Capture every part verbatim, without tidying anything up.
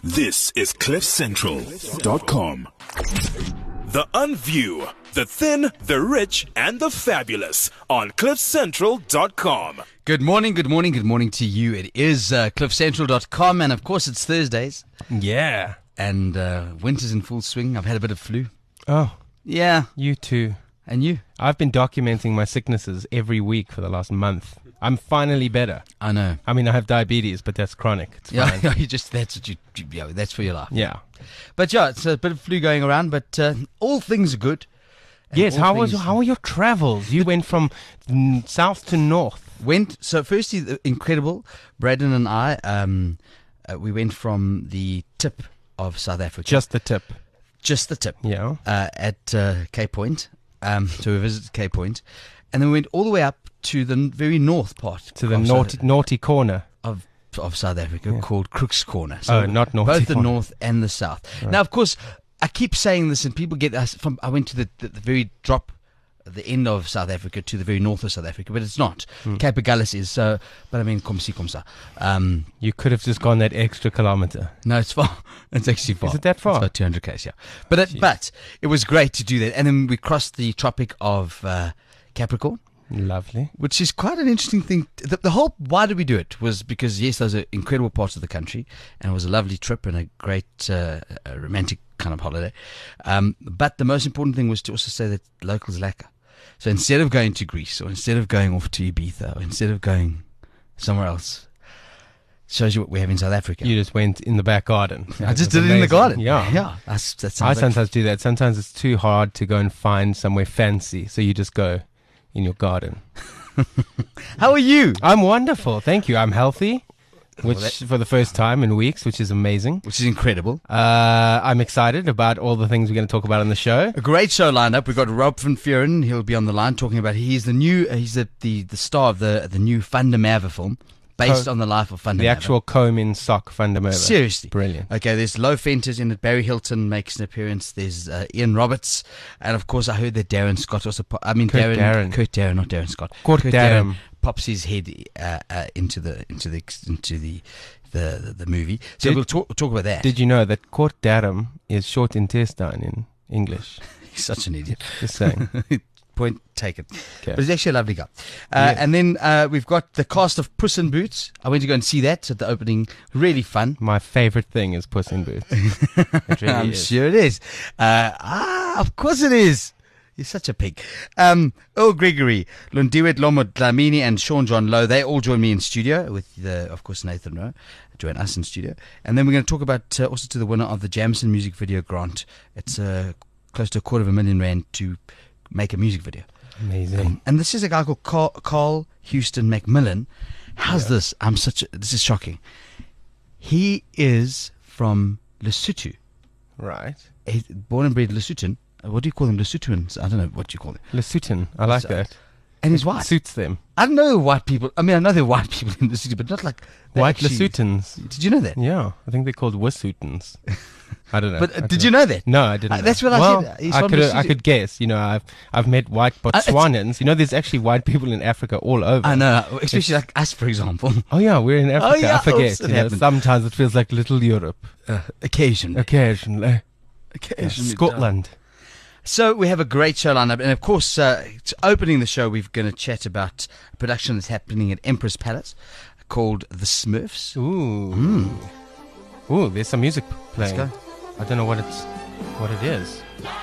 This is cliff central dot com. The Unview, the thin, the rich, and the fabulous on cliff central dot com. Good morning, good morning, good morning to you. It is uh, cliff central dot com, and of course it's Thursdays. Yeah. And uh, winter's in full swing. I've had a bit of flu. Oh, Yeah. you too. And you? I've been documenting my sicknesses every week for the last month. I'm finally better. I know. I mean, I have diabetes, but that's chronic. It's Yeah, fine. you just, that's what you, you yeah, that's for your life. Yeah. But yeah, it's a bit of flu going around, but uh, all things are good. And Yes. all How was things- how were your travels? You went from mm, south to north. Went, so firstly, the incredible, Braden and I, um, uh, we went from the tip of South Africa. Just the tip. Just the tip. Yeah. Uh, at uh, Cape Point. Um, so we visited Cape Point, and then we went all the way up to the n- very north part To the of naughty, South, naughty corner. of, of South Africa Yeah. called Crook's Corner. Oh, not naughty both the corner. north and the south. Now, of course, I keep saying this, and people get us from. I went to the, the, the very drop, the end of South Africa to the very north of South Africa, but it's not. Hmm. Cape Agulhas is so, but I mean, komsi komsa. Um, You could have just gone that extra kilometer. No, it's far. It's actually far. Is it that far? It's about two hundred k's, yeah. But it, Jeez. but it was great to do that. And then we crossed the Tropic of uh, Capricorn, Lovely. which is quite an interesting thing. The, the whole, why did we do it? Was because, yes, those are incredible parts of the country, and it was a lovely trip and a great uh, a romantic kind of holiday. Um, but the most important thing was to also say that locals lacquer. So instead of going to Greece, or instead of going off to Ibiza, or instead of going somewhere else, shows you what we have in South Africa. You just went in the back garden. I That just was did it in the amazing. garden. Yeah. Yeah. That's, that I sounds like sometimes do that. Sometimes it's too hard to go and find somewhere fancy, so you just go in your garden. How are you? I'm wonderful, thank you. I'm healthy, which that- for the first time in weeks, which is amazing. Which is incredible. Uh, I'm excited about all the things we're going to talk about on the show. A great show lined up. We've got Rob van Vuuren. He'll be on the line talking about. He's the new. Uh, he's the, the the star of the the new Van der Merwe film, based Co- on the life of Van der The Merwe. actual comb in sock Van der Merwe. Seriously. Brilliant. Okay, there's Lo Fenters in it. Barry Hilton makes an appearance. There's uh, Ian Roberts, and of course, I heard that Darren Scott also. Po- I mean, Kurt Darren, Darren. Kurt Darren, not Darren Scott. Kurt Darren. pops his head uh, uh, into the into the into the the, the, the movie. So Did- we'll talk talk about that. Did you know that Kort Darren is short intestine in English? He's such an idiot. Just saying. Point taken. Okay. But he's actually a lovely guy. Uh, Yes. And then uh, we've got the cast of Puss in Boots. I went to go and see that at the opening. Really fun. My favorite thing is Puss in Boots. It really I'm is. sure it is. Uh, ah, of course it is. You're such a pig. Um, Earl Gregory, Lundiwet Lomo Dlamini, and Sean John Lowe, they all join me in studio with, the, of course, Nathan Rowe. Join us in studio. And then we're going to talk about uh, also to the winner of the Jamison Music Video Grant. It's uh, close to a quarter of a million rand to make a music video. Amazing. Um, and this is a guy called Carl, Carl Houston McMillan. How's this? I'm such a, this is shocking. He is from Lesotho. Right. He's born and bred Lesotho. Uh, What do you call them? Lesothoans? I don't know what you call them. Lesotho. I like So- that. And his wife. Suits them. I don't know white people. I mean, I know there are white people in Lesotho, but not like they White actually- Lesothans. Did you know that? Yeah, I think they're called Wassootans. I don't know. But uh, I don't did you know that? No, I didn't. Uh, know. that's what I well, said. He's I from could I Lesotho. could guess. You know, I've I've met white Uh, it's- Botswanans. You know, there's actually white people in Africa all over. I know, especially like us, for example. Oh yeah, we're in Africa. yeah, I forget. oops, it you know, happened. sometimes it feels like little Europe. Uh, occasionally. Occasionally, Yeah, Occasionally. Scotland. So we have a great show lineup, and of course, uh, to opening the show, we're going to chat about a production that's happening at Empress Palace called The Smurfs. Ooh, ooh, there's some music Let's playing. go. I don't know what it's what it is.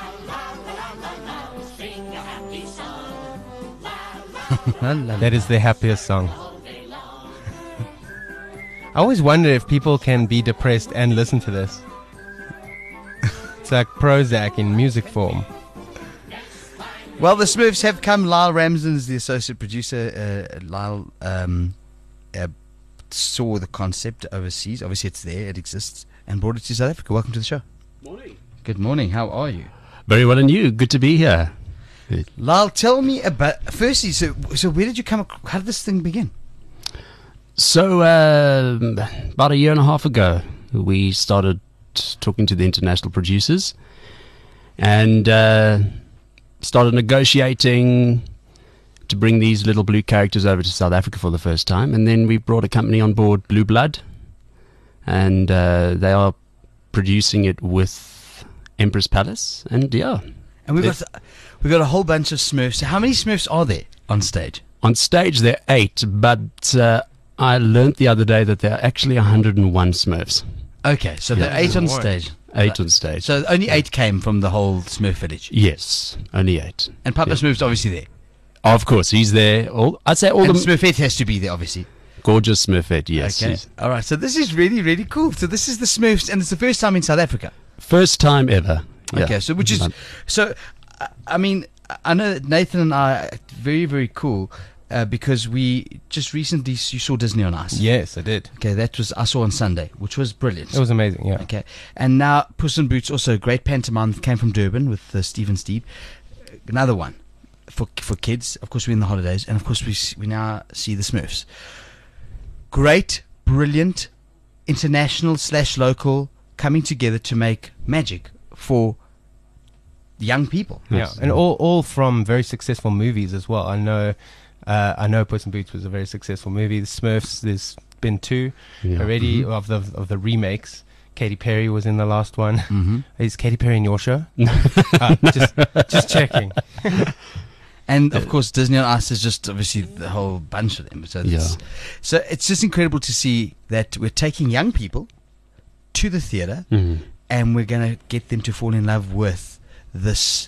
La, la, la. That is their happiest song. I always wonder if people can be depressed and listen to this. It's like Prozac in music form. Well, the Smurfs have come. Lyle Ramsden is the associate producer. Uh, Lyle um, uh, saw the concept overseas. Obviously, it's there. It exists. And brought it to South Africa. Welcome to the show. Morning. Good morning. How are you? Very well, and you? Good to be here. Lyle, tell me about... Firstly, so so where did you come... ac- How did this thing begin? So, um about a year and a half ago, we started talking to the international producers and uh, started negotiating to bring these little blue characters over to South Africa for the first time. And then we brought a company on board, Blue Blood, and uh, they are producing it with Empress Palace, and yeah, And we've It- got we've got a whole bunch of Smurfs. How many Smurfs are there on stage? on stage there are eight, but uh, I learnt the other day that there are actually one hundred one Smurfs. Okay, so there are eight on stage. Eight on stage. So only eight came from the whole Smurf village. Yes, only eight. And Papa Yeah. Smurf's obviously there. Of course, he's there. All I'd say all And the Smurfette has to be there, obviously. gorgeous Smurfette. Yes, Okay. he's- All right. So this is really, really cool. So this is the Smurfs, and it's the first time in South Africa. first time ever. Yeah. Okay. So which is But- so. I- I mean, I know that Nathan and I are very, very cool uh, because we just recently s- you saw Disney on Ice. Yes, I did. Okay, that was I saw on Sunday, which was brilliant. It was amazing. Yeah. Okay, and now Puss in Boots, also a great pantomime that came from Durban with uh, Steve and Steve. Another one for for kids. Of course, we're in the holidays, and of course, we s- we now see the Smurfs. Great, brilliant, international slash local coming together to make magic for young people. Yeah, Yes. and all all from very successful movies as well. I know, uh, I know Puss in Boots was a very successful movie. The Smurfs, there's been two Yeah. already of the of the remakes. Katy Perry was in the last one. Mm-hmm. Is Katy Perry in your show? uh, just just checking. And of course, Disney on Ice is just obviously the whole bunch of them. So, Yeah. it's, so it's just incredible to see that we're taking young people to the theatre Mhm. and we're going to get them to fall in love with this.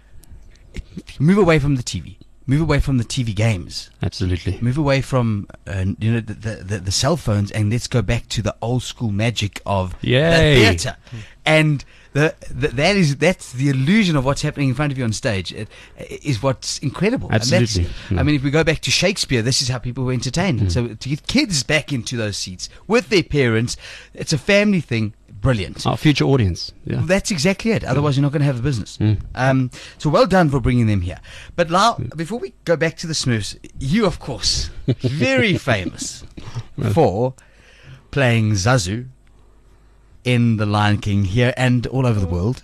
Move away from the T V. Move away from the T V games. Absolutely. Move away from uh, you know the, the, the, the cell phones, and let's go back to the old school magic of Yay. the theatre. And the, the that is that's the illusion of what's happening in front of you on stage. It, it is what's incredible. And Absolutely. that's, Mm. I mean, if we go back to Shakespeare, this is how people were entertained. So to get kids back into those seats with their parents, it's a family thing. Brilliant. Our future audience. Yeah. That's exactly it. Otherwise, you're not going to have a business. Mm. Um, so well done for bringing them here. But Lau, before we go back to the Smurfs, you, of course, very famous for playing Zazu in The Lion King here and all over the world.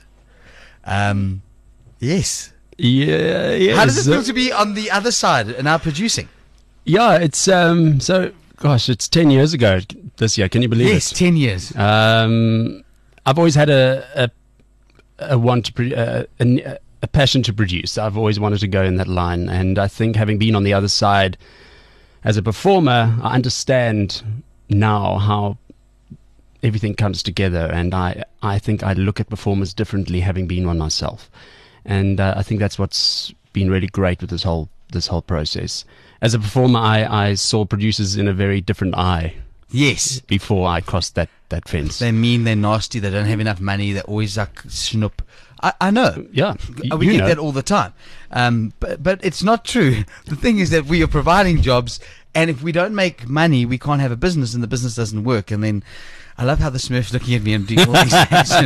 Um, yes. Yeah. Yeah. How does it so- feel to be on the other side and now producing? Yeah. It's um. So gosh, it's ten years ago this year. Can you believe Yes, it? ten years. Um, I've always had a a, a want to pro- uh, a, a passion to produce. I've always wanted to go in that line, and I think having been on the other side as a performer, I understand now how everything comes together, and I I think I look at performers differently, having been one myself, and uh, I think that's what's been really great with this whole this whole process. As a performer, I, I saw producers in a very different eye Yes. before I crossed that, that fence. They're mean, they're nasty, they don't have enough money, they're always like schnoop. I, I know. Yeah, Uh, y- we you get know. that all the time. Um, but, but it's not true. The thing is that we are providing jobs, and if we don't make money, we can't have a business, and the business doesn't work. And then I love how the Smurfs looking at me and doing all these things.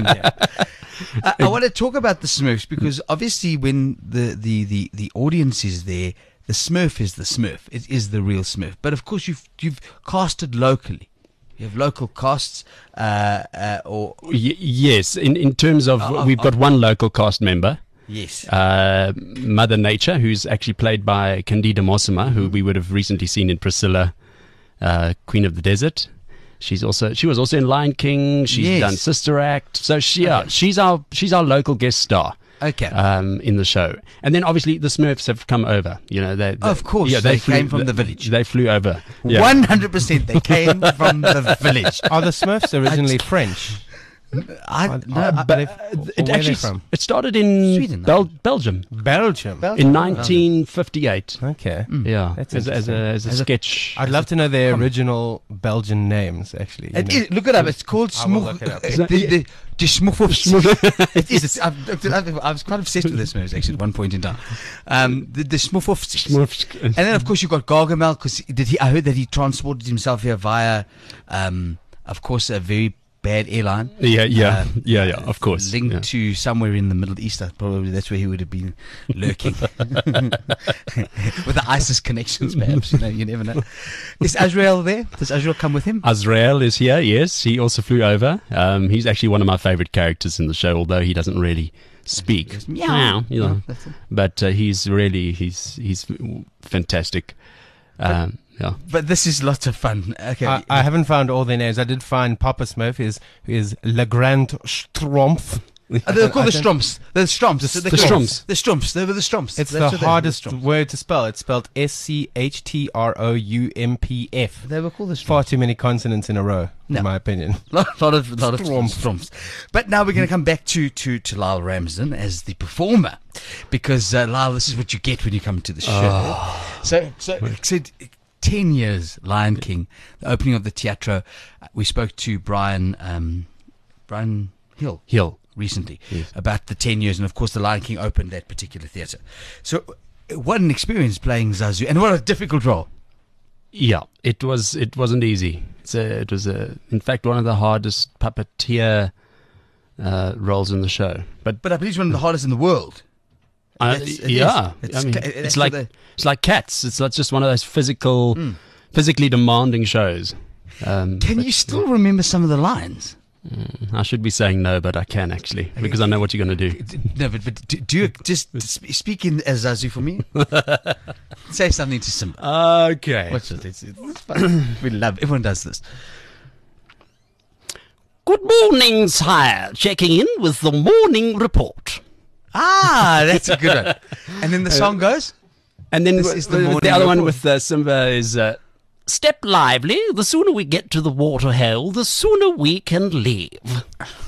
I, I want to talk about the Smurfs because obviously when the, the, the, the audience is there, the Smurf is the Smurf. It is the real Smurf. But of course, you've you've casted locally. You have local casts, uh, uh, or Y- yes, in, in terms of, Uh, we've got one local cast member, yes, uh, Mother Nature, who's actually played by Candida Mosima, who we would have recently seen in Priscilla, uh, Queen of the Desert. She's also she was also in Lion King. She's Yes. done Sister Act. So she, yeah, Okay. she's our she's our local guest star. okay. Um, in the show, and then obviously the Smurfs have come over. You know, they, they Of course, yeah, they flew, came from the village. They flew over. Yeah. One hundred percent, they came from the village. Are the Smurfs originally French? I, Are- no, are I- they- But or uh, where it are actually they from? it started in Sweden, Bel- Belgium Belgium. Belgium. in nineteen fifty-eight. Okay. Yeah, That's as, as a as a As a- sketch. I'd love to know their original Belgian names, actually. you It know. is, look it up. It's called I will Smoog. look it up. The, the, the Schmoofhoofs. It is. It's, I've, I've, I was quite obsessed with this movie actually at one point in time. Um, the, the Schmoofhoofs. And then of course you've got Gargamel because did he? I heard that he transported himself here via, um, of course, a very bad airline. Yeah, yeah, Um, yeah, yeah. Of course. Linked yeah. to somewhere in the Middle East. uh, Probably that's where he would have been lurking. With the ISIS connections, perhaps. You know, you never know. Is Azrael there? Does Azrael come with him? Azrael is here. Yes, he also flew over. Um, he's actually one of my favorite characters in the show, although he doesn't really speak. Goes, meow. you know. That's it. But uh, he's really he's he's fantastic. Um, yeah. But this is lots of fun. Okay. I, I haven't found all their names. I did find Papa Smurf is is Le Grand Strumpf. Uh, they're called I the don't- Stromps. The Stromps. The They're The called- Stromps. The Stromps. They were the Stromps. It's That's the what they are, hardest Stromps. word to spell. It's spelled S C H T R O U M P F. They were called the Stromps. Far too many consonants in a row, No. in my opinion. lot, lot of lot of Stromp. Stromps. But now we're going to come back to, to, to Lyle Ramsden as the performer, because uh, Lyle, this is what you get when you come to the show. So, so, so, ten years, Lion King, the opening of the Teatro. Uh, We spoke to Brian, um, Brian Hill Hill. recently Yes. about the ten years, and of course, the Lion King opened that particular theatre. So, uh, what an experience playing Zazu, and what a difficult role. Yeah, it was. It wasn't easy. It's a, it was a, in fact, one of the hardest puppeteer uh, roles in the show. But But I believe it's one of the hardest in the world. uh, That's- it yeah, is. It's I mean, ca- it's that's like what it's like Cats. It's not just one of those physical, Mm. physically demanding shows. Um, Can but- you still remember some of the lines? Mm, I should be saying no, but I can actually because I know what you're going to do. D- No, but, but do, do you just sp- speak in as Zazu for me? Say something to Simba. Okay. What's it? It's, it's fun. We love. Everyone does this. Good morning, sire. Checking in with the morning report. Ah, that's a good one. And then the song goes. And then This w- is the the, the morning other one report. with uh, Simba is uh, step lively. The sooner we get to the water hole, the sooner we can leave.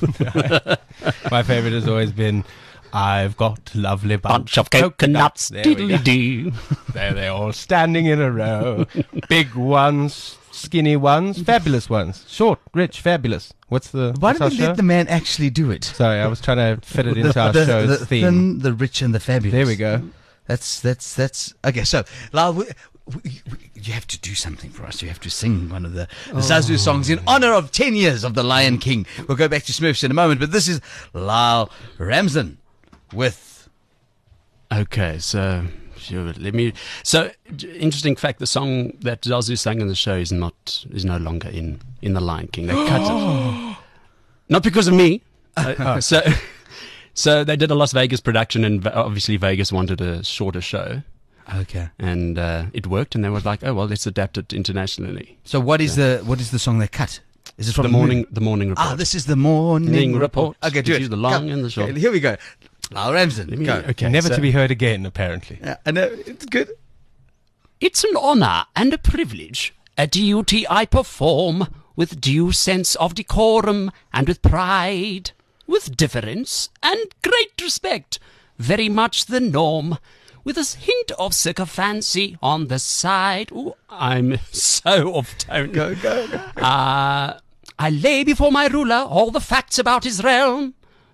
My favorite has always been, I've got a lovely bunch, Bunch of coconuts, There we go. diddly doo. There they're all standing in a row. Big ones, skinny ones, fabulous ones. Short, rich, fabulous. What's the, Why what's did our we show? let the man actually do it? Sorry, I was trying to fit it into our the, show's the theme. thin, the rich, and the fabulous. There we go. That's that's that's okay. So, Lyle, we, we, we, you have to do something for us. You have to sing one of the, the Zazu songs in honor of ten years of the Lion King. We'll go back to Smurfs in a moment, but this is Lyle Ramsden with. Okay, so sure, let me. So j- interesting fact: the song that Zazu sang in the show is not is no longer in in the Lion King. They cut it, not because of me. Uh, so, so they did a Las Vegas production, and Ve- obviously Vegas wanted a shorter show, Okay. and uh, it worked. And they were like, "Oh well, let's adapt it internationally." So what is the what is the song they cut? Is it from The the morning, movie? the morning report. Ah, this is the morning Morning report. Okay, do Gives it. you the long Go. and the short. Okay, here we go. Lyle Ramsden, Let me- go. okay, Never so- to be heard again, apparently. Yeah, I know it's good. It's an honor and a privilege, a duty I perform with due sense of decorum and with pride, with difference and great respect, very much the norm, with a hint of sycophancy on the side. Ooh, I'm so off tone. Go, go, go. Uh, I lay before my ruler all the facts about his realm.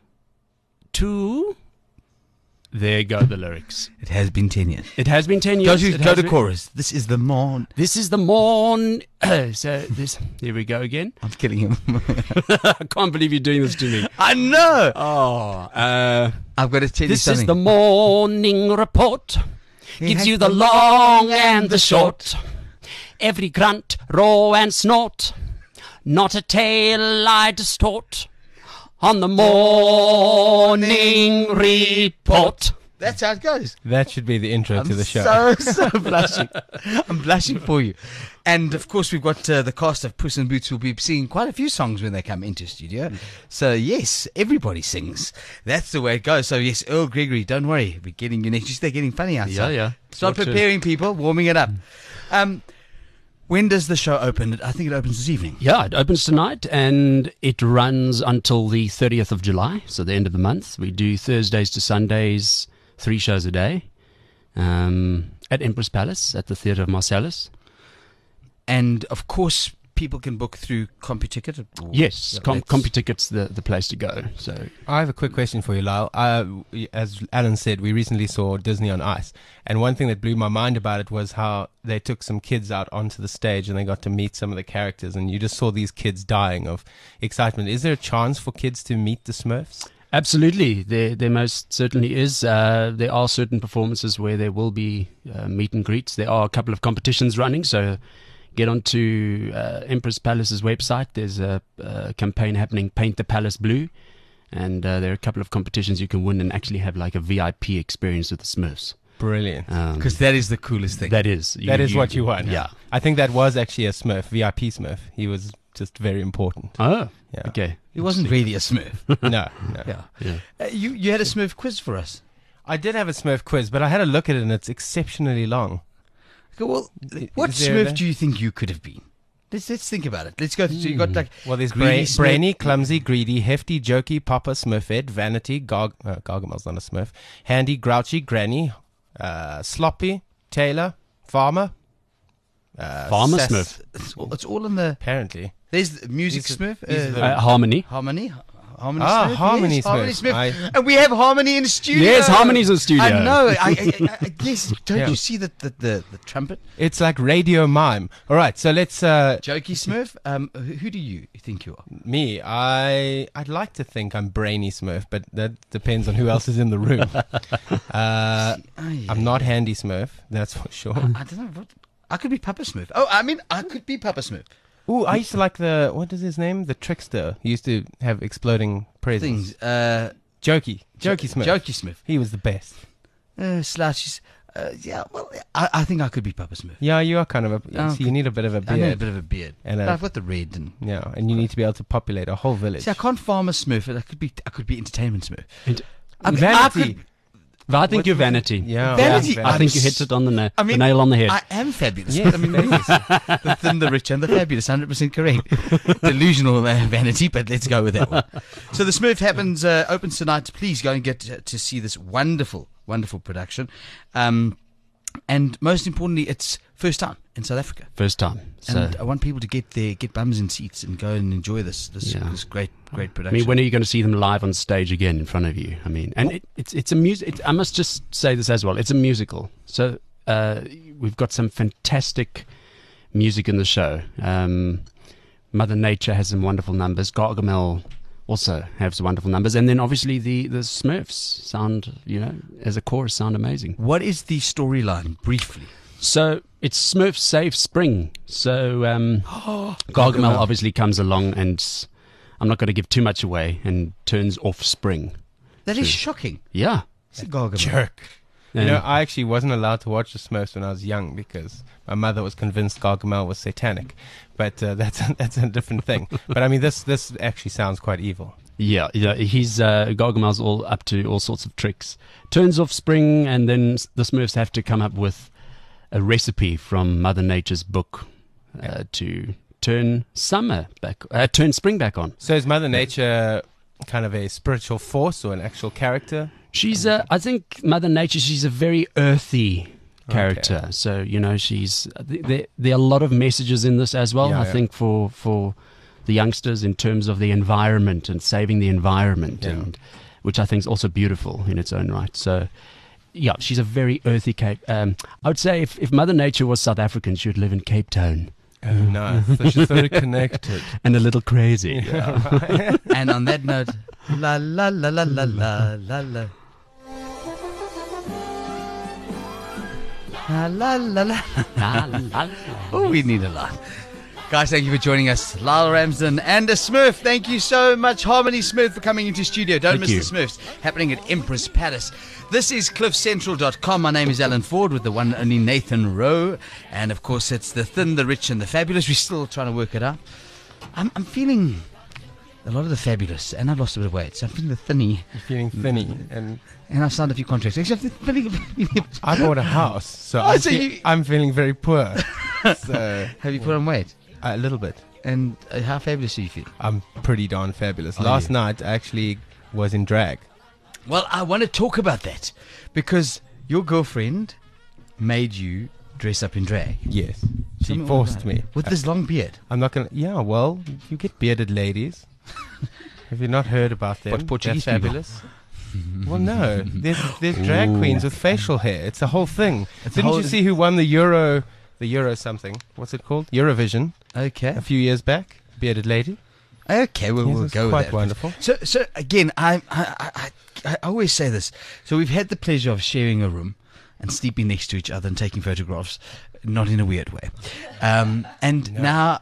To... There go the lyrics. It has been ten years. It has been ten Go years. to, It go has to been- chorus. This is the morn. This is the morn. so this. Here we go again. I'm killing him. I can't believe you're doing this to me. I know. Oh, uh, I've got to tell this you is something. the morning report. He Gives has you the long and the short. Every grunt, roar and snort. Not a tale I distort. On the morning report. That's how it goes. That should be the intro I'm to the show. so, so blushing. I'm blushing for you. And of course, we've got uh, the cast of Puss in Boots who'll be singing quite a few songs when they come into studio. So, yes, everybody sings. That's the way it goes. So, yes, Earl Gregory, don't worry. We're getting you next. They're getting funny outside. Yeah, yeah. Start Watch it. preparing, people, warming it up. Um, when does the show open? I think it opens this evening. Yeah, it opens tonight and it runs until the thirtieth of July, so the end of the month. We do Thursdays to Sundays, three shows a day, um, at Empress Palace at the Theatre of Marcellus. And, of course, people can book through CompuTicket. or- Yes, Yeah, Com- that's- CompuTicket's the, the place to go. So I have a quick question for you, Lyle. Uh, as Alan said, we recently saw Disney on Ice, and one thing that blew my mind about it was how they took some kids out onto the stage and they got to meet some of the characters, and you just saw these kids dying of excitement. Is there a chance for kids to meet the Smurfs? absolutely, there there most certainly is. Uh, there are certain performances where there will be uh, meet and greets. There are a couple of competitions running, so get onto uh, Empress Palace's website. There's a, a campaign happening, Paint the Palace Blue, and uh, there are a couple of competitions you can win and actually have like a V I P experience with the Smurfs. Brilliant. Um, Because that is the coolest thing. that is that is what you want. Yeah. I think that was actually a Smurf, V I P Smurf. He was just very important. Oh. Yeah. Okay. It wasn't really a Smurf. No, no. Yeah. Yeah. Uh, you you had a Smurf quiz for us. I did have a Smurf quiz, but I had a look at it and it's exceptionally long. Okay, well, I- what is there Smurf a- do you think you could have been? Let's let's think about it. Let's go. Through, so you got like Well, there's Greedy bra- Smurf- brainy, clumsy, greedy, hefty, jokey, popper, Smurfette, vanity, Garg- uh, Gargamel's not a Smurf, handy, grouchy, granny, uh, sloppy, tailor, farmer, uh, Farmer sass- Smurf. it's all, it's all in the. Apparently. There's the music These are- Smurf. these are uh, the- Uh, harmony. Harmony. Harmony Ah, Smurf. Harmony yes, Harmony Smurf. Smurf. I- And we have Harmony in the studio. Yes, Harmony's in studio. I know. I, I, I, I yes. Don't Yeah. you see the, the, the, the trumpet? It's like radio mime. All right, so let's. Uh, Jokey Smurf. Um, who, who do you think you are? me, I, I'd like to think I'm brainy Smurf, but that depends on who else is in the room. uh, Ay, I'm not handy Smurf, that's for sure. I don't know what. I could be Papa Smurf. Oh, I mean, I could be Papa Smurf. Ooh, I used to like the what is his name? The trickster. He used to have exploding presents. Things. Uh, Jokey, Jokey Smurf. Jokey Smurf. He was the best. Uh, slouches. Uh, yeah, well, I, I think I could be Papa Smurf. Yeah, you are kind of a. Oh, so you need a bit of a I need a beard, bit of a beard. and But a, I've got the red and. yeah, and you need to be able to populate a whole village. See, I can't farm a Smurf. But I could be. I could be entertainment Smurf. Ent- I mean, I Vanity. could- But I think What- you're vanity. Yeah, Vanity. yeah, I think you I'm hit it on the, na- I mean, the nail on the head. I am fabulous. Yes, I mean, yes. The thin, the rich, and the fabulous. one hundred percent correct. Delusional uh, vanity, but let's go with that one. So the Smurf happens, uh, opens tonight. Please go and get to, to see this wonderful, wonderful production. Um, and most importantly, it's first time in South Africa. First time. So, And I want people to get their get bums in seats and go and enjoy this this, Yeah. this great great I production. mean, when are you going to see them live on stage again in front of you? I mean, and it, it's it's a music. It, I must just say this as well. It's a musical, so uh, we've got some fantastic music in the show. Um, Mother Nature has some wonderful numbers. Gargamel also has wonderful numbers, and then obviously the the Smurfs sound, you know, as a chorus, sound amazing. what is the storyline briefly? So it's Smurf Save Spring. So um, Gargamel obviously comes along, and s- I'm not going to give too much away, and turns off Spring. That is True. shocking. Yeah. It's a Gargamel. jerk. You And- know, I actually wasn't allowed to watch the Smurfs when I was young because my mother was convinced Gargamel was satanic. But uh, that's that's a different thing. But I mean, this this actually sounds quite evil. Yeah, yeah, he's uh, Gargamel's all up to all sorts of tricks. Turns off Spring, and then s- the Smurfs have to come up with a recipe from Mother Nature's book uh, to turn summer back, uh, turn spring back on. So is Mother Nature kind of a spiritual force or an actual character? She's, uh, I think, Mother Nature. She's a very earthy character. Okay. So you know, she's there. There are a lot of messages in this as well. Yeah, I yeah. think for for the youngsters in terms of the environment and saving the environment, Yeah. and which I think is also beautiful in its own right. So. Yeah, she's a very earthy Cape. Um, I would say if, if Mother Nature was South African, she would live in Cape Town Oh, nice. So she's very connected. and a little crazy. And on that note, la la la la la la la la. La la la la. La, la, la. Oh, we need a lot. Guys, thank you for joining us. Lyle Ramsden and a Smurf. Thank you so much, Harmony Smurf, for coming into studio. Don't Thank miss you. the Smurfs happening at Empress Palace. This is cliff central dot com. My name is Alan Ford with the one and only Nathan Rowe. And of course, it's the thin, the rich, and the fabulous. We're still trying to work it out. I'm, I'm feeling a lot of the fabulous, and I've lost a bit of weight. So I'm feeling the thinny, You're feeling thinny, and and I've signed a few contracts. Actually, I'm feeling, I bought a house, so, Oh, I'm, so fe- you- I'm feeling very poor. So have you put on weight? a little bit. And uh, how fabulous do you feel? I'm pretty darn fabulous. Are Last you? night, I actually was in drag. Well, I want to talk about that because your girlfriend made you dress up in drag. Yes, Tell she me all forced about me. it. With this long beard. I'm not gonna. Yeah, well, you get bearded ladies. Have you not heard about them? What, Portuguese They're people? fabulous. Well, no. There's there's drag queens with facial hair. It's a whole thing. It's a Didn't whole- you see who won the Euro, the Euro something? What's it called? Eurovision Okay. a few years back. Bearded lady. Okay, we'll, Yes, we'll it's go with quite that. wonderful. So, so again, I, I, I, I always say this. So we've had the pleasure of sharing a room and sleeping next to each other and taking photographs, not in a weird way. Um, and No. now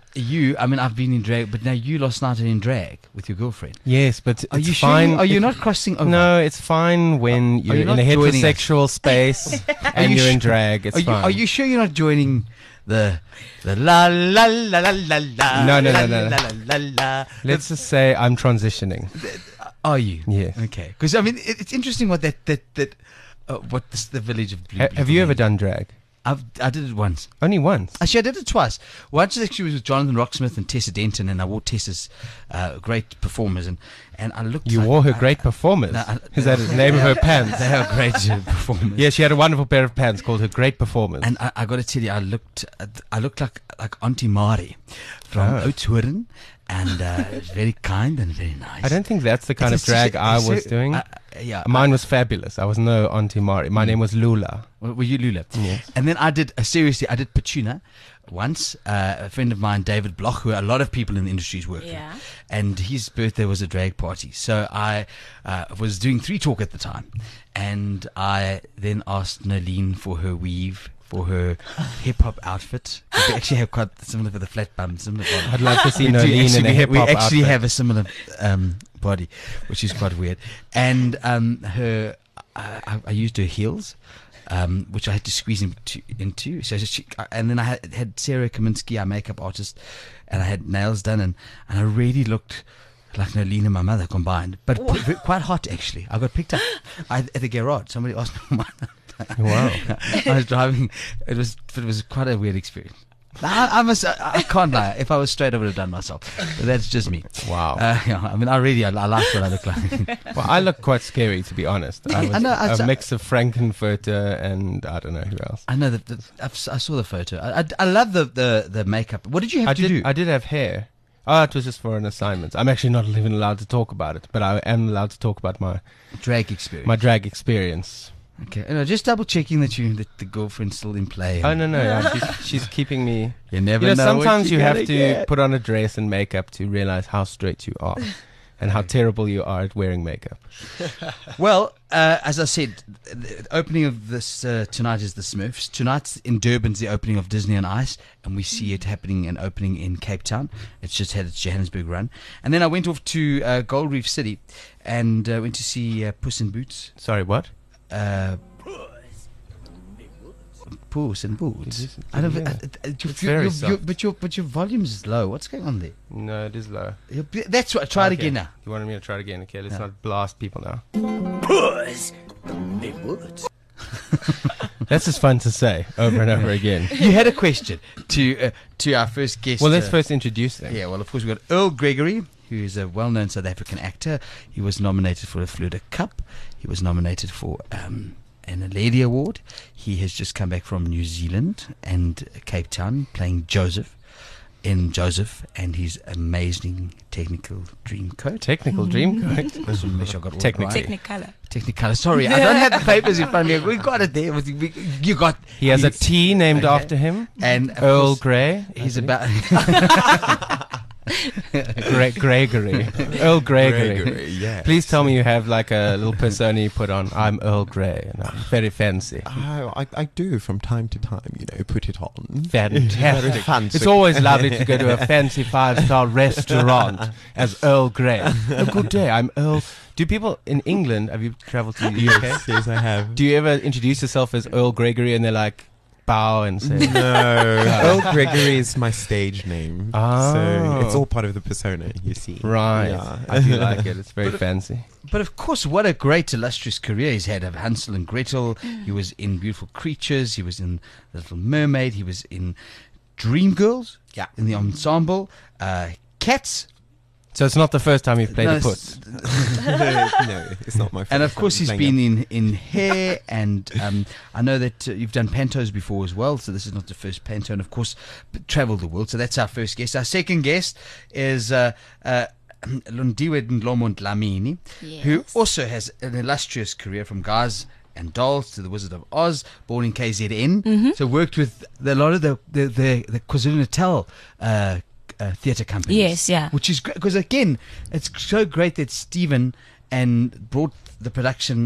You, I mean, I've been in drag, but now you last night are in drag with your girlfriend. Yes, but Are it's you fine. sure? Are you it- not crossing over? No, it's fine when Are you're you in not a joining us? heterosexual space and you you're in sure? drag. It's Are you, fine. are you sure you're not joining the the la la la la la la? No, no, no, la, no, no. La, la, la, la. Let's just say I'm transitioning. Are you? Yes. Okay. Because I mean, it, it's interesting what that that that uh, what this, the village of Blue. Ha- have you ever means. done drag? I've I did it once. Only once. Actually, I did it twice. Once actually was with Jonathan Rocksmith and Tessa Denton, and I wore Tessa's uh, great performers, and, and I looked. You like, wore her I- great performers. No, I- Is that the name of her pants? They are great uh, performers. Yeah, she had a wonderful pair of pants called her Great Performers. And I, I got to tell you, I looked, I looked like like Auntie Mari from Oh. Oudtshoorn, and uh, very kind and very nice. I don't think that's the kind It's of a- drag I so- was doing. uh, yeah, Mine was fabulous. I was no Auntie Mari. My Mm. name was Lula. Well, were you Lula? Yes. And then I did, uh, seriously, I did Pachuna once. Uh, a friend of mine, David Bloch, who a lot of people in the industry's work Yeah. with. And his birthday was a drag party. So I uh, was doing Three Talk at the time. And I then asked Nolene for her weave, for her hip hop outfit. We actually have quite similar for the flat bum, similar body. I'd love to see We do Nolene in actually- a hip We hop actually outfit. have a similar um, body, which is quite weird. And um, her, I, I- I used her heels, um, which I had to squeeze into. into. So she, and then I had, had Sarah Kaminsky, our makeup artist, and I had nails done, and, and I really looked like Nolene and my mother combined, but p- quite hot actually. I got picked up I, at the garage. Somebody asked me my Wow. I was driving. It was it was quite a weird experience. I, I must. I, I can't lie. If I was straight, I would have done myself. But that's just me. Wow. Uh, yeah, I mean, I really, I, I like what I look like. Well, I look quite scary, to be honest. I was I know, I a saw- mix of Frankenfurter and I don't know who else. I know that. that I've, s- I saw the photo. I, I, I love the, the the makeup. What did you have I to did. do? I did have hair. Oh, it was just for an assignment. I'm actually not even allowed to talk about it, but I am allowed to talk about my Drag experience. my drag experience. okay. You know, just double checking that you that the girlfriend's still in play. Oh no no, yeah, she's, she's keeping me. You never You know, know. what sometimes you you're have gonna to get. put on a dress and makeup to realize how straight you are, and how terrible you are at wearing makeup. Well, uh, as I said, the opening of this uh, tonight is the Smurfs. Tonight's in Durban's the opening of Disney on Ice, and we see it happening and opening in Cape Town. It's just had its Johannesburg run, and then I went off to uh, Gold Reef City and uh, went to see uh, Puss in Boots. Sorry, what? Uh, Puss in Boots. It is- I don't. yeah. Uh, uh, uh, your- It's very your- your- soft. but your but your volume is low. What's going on there? No, it is low. Your- That's what. Try it Okay. again now. You wanted me to try it again? Okay, let's Yeah. not blast people now. Puss in Boots. That's just fun to say over and over again. You had a question to uh, to our first guest. Well, let's uh, first introduce them. Yeah, well, of course, we've got Earl Gregory, who is a well-known South African actor. He was nominated for the Florida Cup. He was nominated for um, an Lady Award. He has just come back from New Zealand and Cape Town playing Joseph in Joseph and his amazing technical dream coat. Technical dream coat. Just want to make sure I got all Technical. right. Technicolor. Technicolor. Sorry, I don't have the papers in front of me. We got it there. We- You got. He has a he's- tea named Okay. after him. and of Earl course, Grey. He's I about. Gre- Gregory. Earl Gregory. Gregory, yes. Please tell me you have like a little persona you put on. I'm Earl Grey and I'm very fancy. Oh, I, I do from time to time, you know, put it on. Fantastic. fancy. It's always lovely to go to a fancy five-star restaurant as Earl Grey. Oh, good day. I'm Earl. Do people in England, have you traveled to the U K? Yes, yes, I have. Do you ever introduce yourself as Earl Gregory and they're like, bow and say, No, Earl Gregory is my stage name. Oh. So it's all part of the persona, you see. right. Yeah. I do like it. It's very fancy. But of course, what a great illustrious career he's had of Hansel and Gretel. He was in Beautiful Creatures. He was in The Little Mermaid. He was in Dreamgirls. Yeah. In the ensemble. Uh, Cats. So it's not the first time you've played No, a it's- puss. no, no, it's not my first And of course, time he's playing been it. in, in Hair. And um, I know that uh, you've done pantos before as well. So this is not the first panto. And of course, b- traveled the world. So that's our first guest. Our second guest is uh, uh, Lundiwe Ndlomo Dlamini, who Yes. also has an illustrious career from Guys and Dolls to The Wizard of Oz, born in K Z N. Mm-hmm. So worked with the, a lot of the the, the, the KwaZulu-Natal uh, uh, theatre companies. Yes, yeah. Which is great because again, it's so great that Stephen and brought the production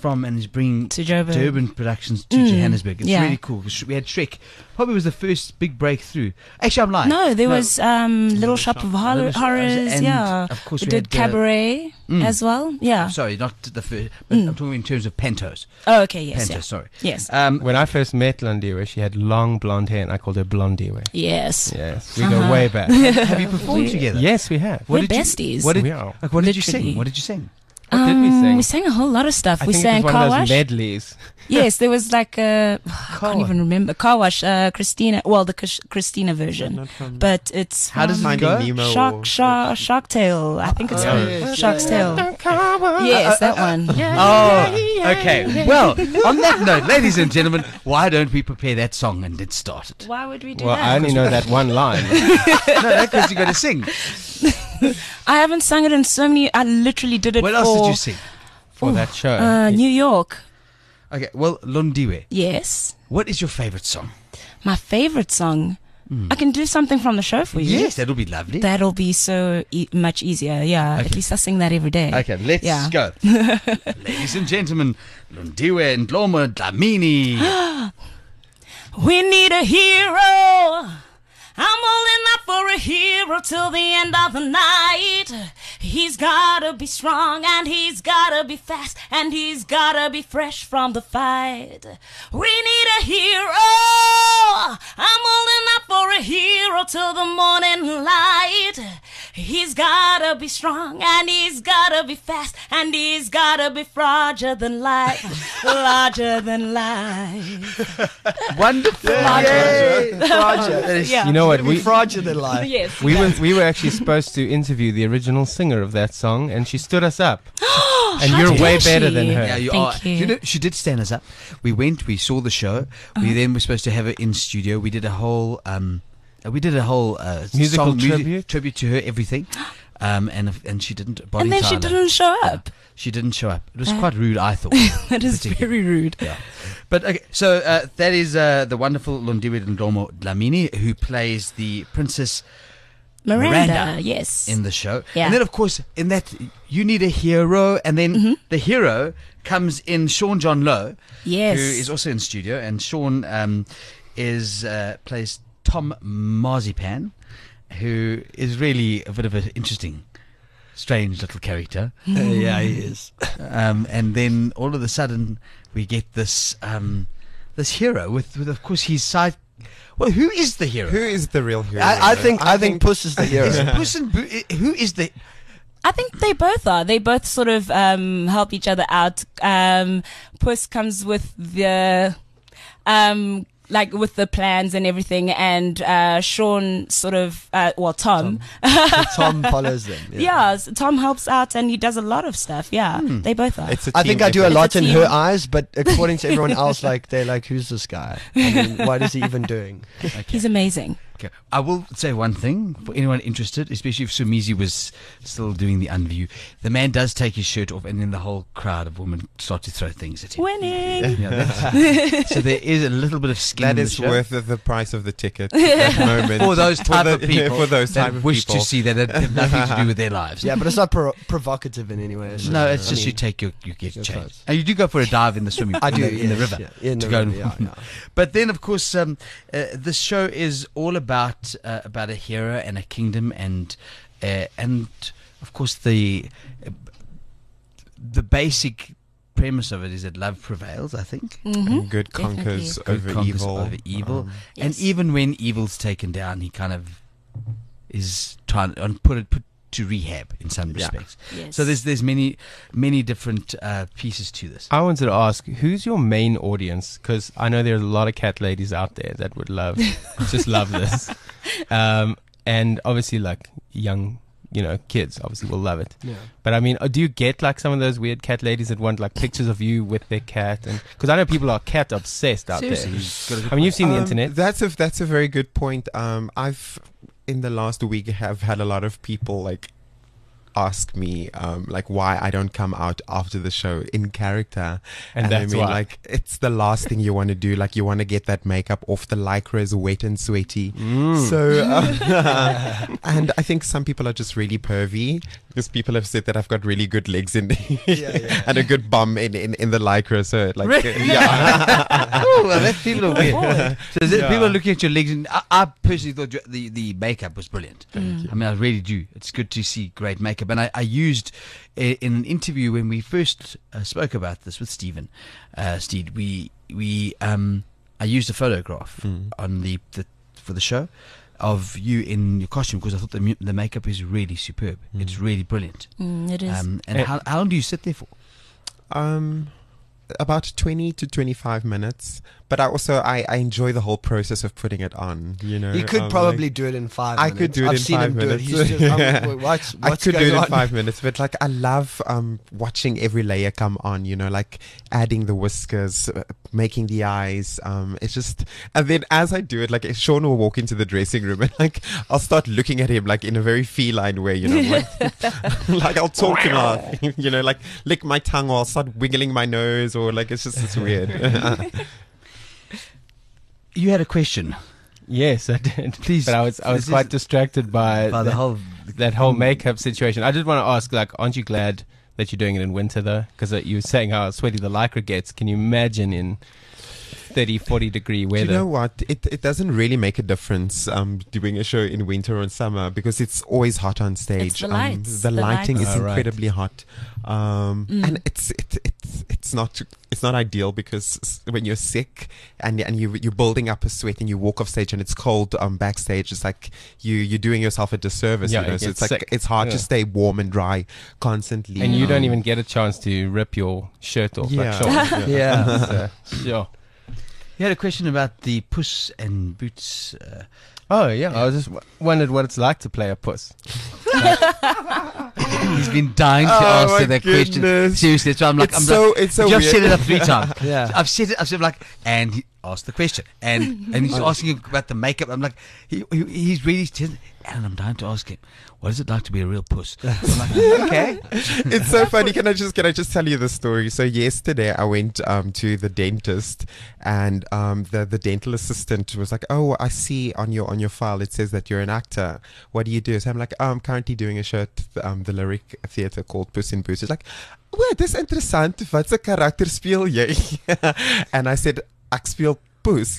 from and is bringing To Durban. Durban productions to Mm, Johannesburg. It's yeah. really cool. We had Shrek. Probably was the first big breakthrough. Actually, I'm lying. No, there was um, Little Shop of Horror, Little Shop- Horrors. and Yeah, of course we, we did had, uh, Cabaret mm. as well. Yeah. Sorry, not the first. But Mm. I'm talking in terms of Pentos. Oh, okay. Yes. Pentos, Yeah. sorry. Yes. Um, When I first met Londiwe, she had long blonde hair, and I called her Blondiwe. Yes. Yes, we Uh-huh. go way back. have you performed We- together? Yes, we have. We're did you- besties. what did, We are. like, what did you Literally. sing? What did you sing? What did we Um, sing? We sang a whole lot of stuff. I we think sang it was Car one of Wash. those medleys. Yes, there was like a. I Car can't Wash. even remember. Car Wash, uh, Christina. Well, the Chris- Christina version. Not from But it's. How does it from Finding go? Nemo. Shark, or- Shark, Shark Tale. I think it's Oh, called yes, Shark's yeah. Tale. Yes, that one. Oh, okay. Well, on that note, ladies and gentlemen, why don't we prepare that song and get started? Why would we do Well, that? I only know that one line. No, because you got to sing. I haven't sung it in so many. I literally did it What for else did you sing? For that show. uh, New York. Okay, well, Londiwe, Yes, what is your favorite song? my favorite song. I can do something from the show for you. Yes, that'll be lovely. That'll be so e- much easier. Yeah, at Okay. least I sing that every day. Okay, let's Yeah. go. Ladies and gentlemen, Londiwe and Ndlomo Dlamini. We need a hero. I'm holding out for a hero till the end of the night. He's gotta be strong and he's gotta be fast and he's gotta be fresh from the fight. We need a hero. I'm holding out for a hero till the morning light. He's gotta be strong and he's gotta be fast and he's gotta be larger than life, larger than life. Wonderful. Yay. That is- Yeah. You know what? We Fraudulent than life. Yes. we were we were actually supposed to interview the original singer of that song, and she stood us up. And How you're way dare better she? than her. Yeah, you Thank are. you. know, she did stand us up. We went, we saw the show. We then were supposed to have her in studio. We did a whole, um, uh, we did a whole uh, Musical song, music- tribute? tribute to her, everything. Um, and and she didn't. Body And then she Tyler. didn't show up. She didn't show up. It was Uh, quite rude, I thought. That is Particularly. very rude. Yeah. But okay, so uh, that is uh, the wonderful Londiwe Ndlomo Dlamini, who plays the Princess Miranda, Miranda yes. in the show. Yeah. And then, of course, in that, you need a hero. And then Mm-hmm. the hero comes in Sean John Lowe, Yes. who is also in studio. And Sean um, is uh, plays Tom Marzipan, who is really a bit of an interesting, strange little character. Uh, yeah, he is. Um, and then all of a sudden, we get this um, this hero with, with, of course, his side. Well, who is the hero? Who is the real hero? I, I think I think Puss is the hero. Is it Puss in Boo- who is the? I think they both are. They both sort of um, help each other out. Um, Puss comes with the, um, like with the plans and everything, and uh, Sean sort of, uh, well, Tom, Tom follows them. yeah, so Tom helps out and he does a lot of stuff. Yeah, Hmm. they both are. It's a I team think I do a effort. lot It's a in her team. eyes, but according to everyone else, like they're like, who's this guy? I mean, what is he even doing? He's amazing. Okay. I will say one thing for anyone interested, especially if Sumizi was still doing the unview. The man does take his shirt off, and then the whole crowd of women start to throw things at him. Winning. Yeah, that's, so there is a little bit of skin. That in the is show. worth the, the price of the ticket. That moment. For those type the- of people For those that type of wish people. to see that it have nothing to do with their lives. Yeah, but it's not pro- provocative in any way. is it? No, it's I just mean, you take your you get your changed, clothes. and you do go for a dive in the swimming. I in do the, in the yes, river yeah, in to the go. river, and- yeah, yeah. But then, of course, um, uh, this show is all about uh, about a hero and a kingdom, and uh, and of course the uh, the basic premise of it is that love prevails. I think Mm-hmm. And good conquers Good over conquers evil. over evil, Um, and Yes. even when evil's taken down, he kind of is trying to put it put to rehab in some Yeah. respects. Yes. So there's there's many many different uh, pieces to this. I wanted to ask, who's your main audience? Because I know there's a lot of cat ladies out there that would love, just love this. Um, and obviously, like young, you know, kids obviously will love it. Yeah. But I mean, uh, do you get like some of those weird cat ladies that want like pictures of you with their cat? And because I know people are cat obsessed out Seriously, there. you've got a good I mean, you've seen the Um, internet. That's a that's a very good point. Um, I've in the last week have had a lot of people like ask me um, like why I don't come out after the show in character, And I that's mean why. like it's the last thing you want to do. Like you want to get that makeup off. The lycra is wet and sweaty. Mm. So, um, and I think some people are just really pervy. Because people have said that I've got really good legs in Yeah, yeah. and a good bum in, in, in the lycra. So like, Really? uh, yeah. Oh, well, that people are weird. So is it- Yeah. people are looking at your legs, and I, I personally thought your- the the makeup was brilliant. I mean, I really do. It's good to see great makeup, and I, I used i- in an interview when we first uh, spoke about this with Stephen, uh, Steve. We we um I used a photograph on the, the for the show of you in your costume because I thought the mu- the makeup is really superb. It's really brilliant. Mm, it is. Um, and Eh. how, how long do you sit there for? Um, about twenty to twenty-five minutes. But I also I, I enjoy the whole process of putting it on. You know, He could Um, probably like, do it in five I minutes. could do it I've in seen five him minutes. do it. He's just, I'm, wait, what's, I what's could going do it on? in five minutes, but like I love um, watching every layer come on. You know, like adding the whiskers, uh, making the eyes. Um, it's just, and then as I do it, like Sean will walk into the dressing room and like I'll start looking at him like in a very feline way. You know, like, like I'll talk him out. You know, like lick my tongue or I'll start wiggling my nose or like it's just it's weird. You had a question. Yes, I did. Please, But I was I was this quite is- distracted by, By the that, whole that whole makeup situation. I did want to ask, like, aren't you glad that you're doing it in winter though? Because uh, you were saying how sweaty the lycra gets. Can you imagine in thirty, forty degree Do weather? you know what? It it doesn't really make a difference um, doing a show in winter or in summer because it's always hot on stage. the Um, lights. the, The lighting lights. is Ah, right. incredibly hot, um, Mm. and it's it, it's it's not it's not ideal because s- when you're sick and and you you're building up a sweat and you walk off stage and it's cold um, backstage, it's like you you're doing yourself a disservice. Yeah, you know, you so get it's like sick. it's hard Yeah. to stay warm and dry constantly. And you don't Um, even get a chance to rip your shirt off. Yeah. Like Sean. Yeah. So, sure. You had a question about the Puss in Boots. Uh, Oh yeah, I was just w- wondered what it's like to play a puss. he's been dying to Oh, answer my that question. goodness. Seriously, that's why I'm like, It's I'm so- like, it's so just weird. set it up three times. Yeah. I've said it. I've said like, and he asked the question, and and he's asking you about the makeup. I'm like, he, he he's really, and I'm dying to ask him, what is it like to be a real puss? I'm like, okay. It's so funny. Can I just can I just tell you the story? So yesterday I went um, to the dentist, and um, the the dental assistant was like, "Oh, I see on your on your file it says that you're an actor. What do you do?" So I'm like, oh, "I'm currently doing a show at the, um, the Lyric Theatre called Puss in Boots." It's like, "Well, dis interessant. Wat se karakter speel jy?" And I said, "Ek speel Puss."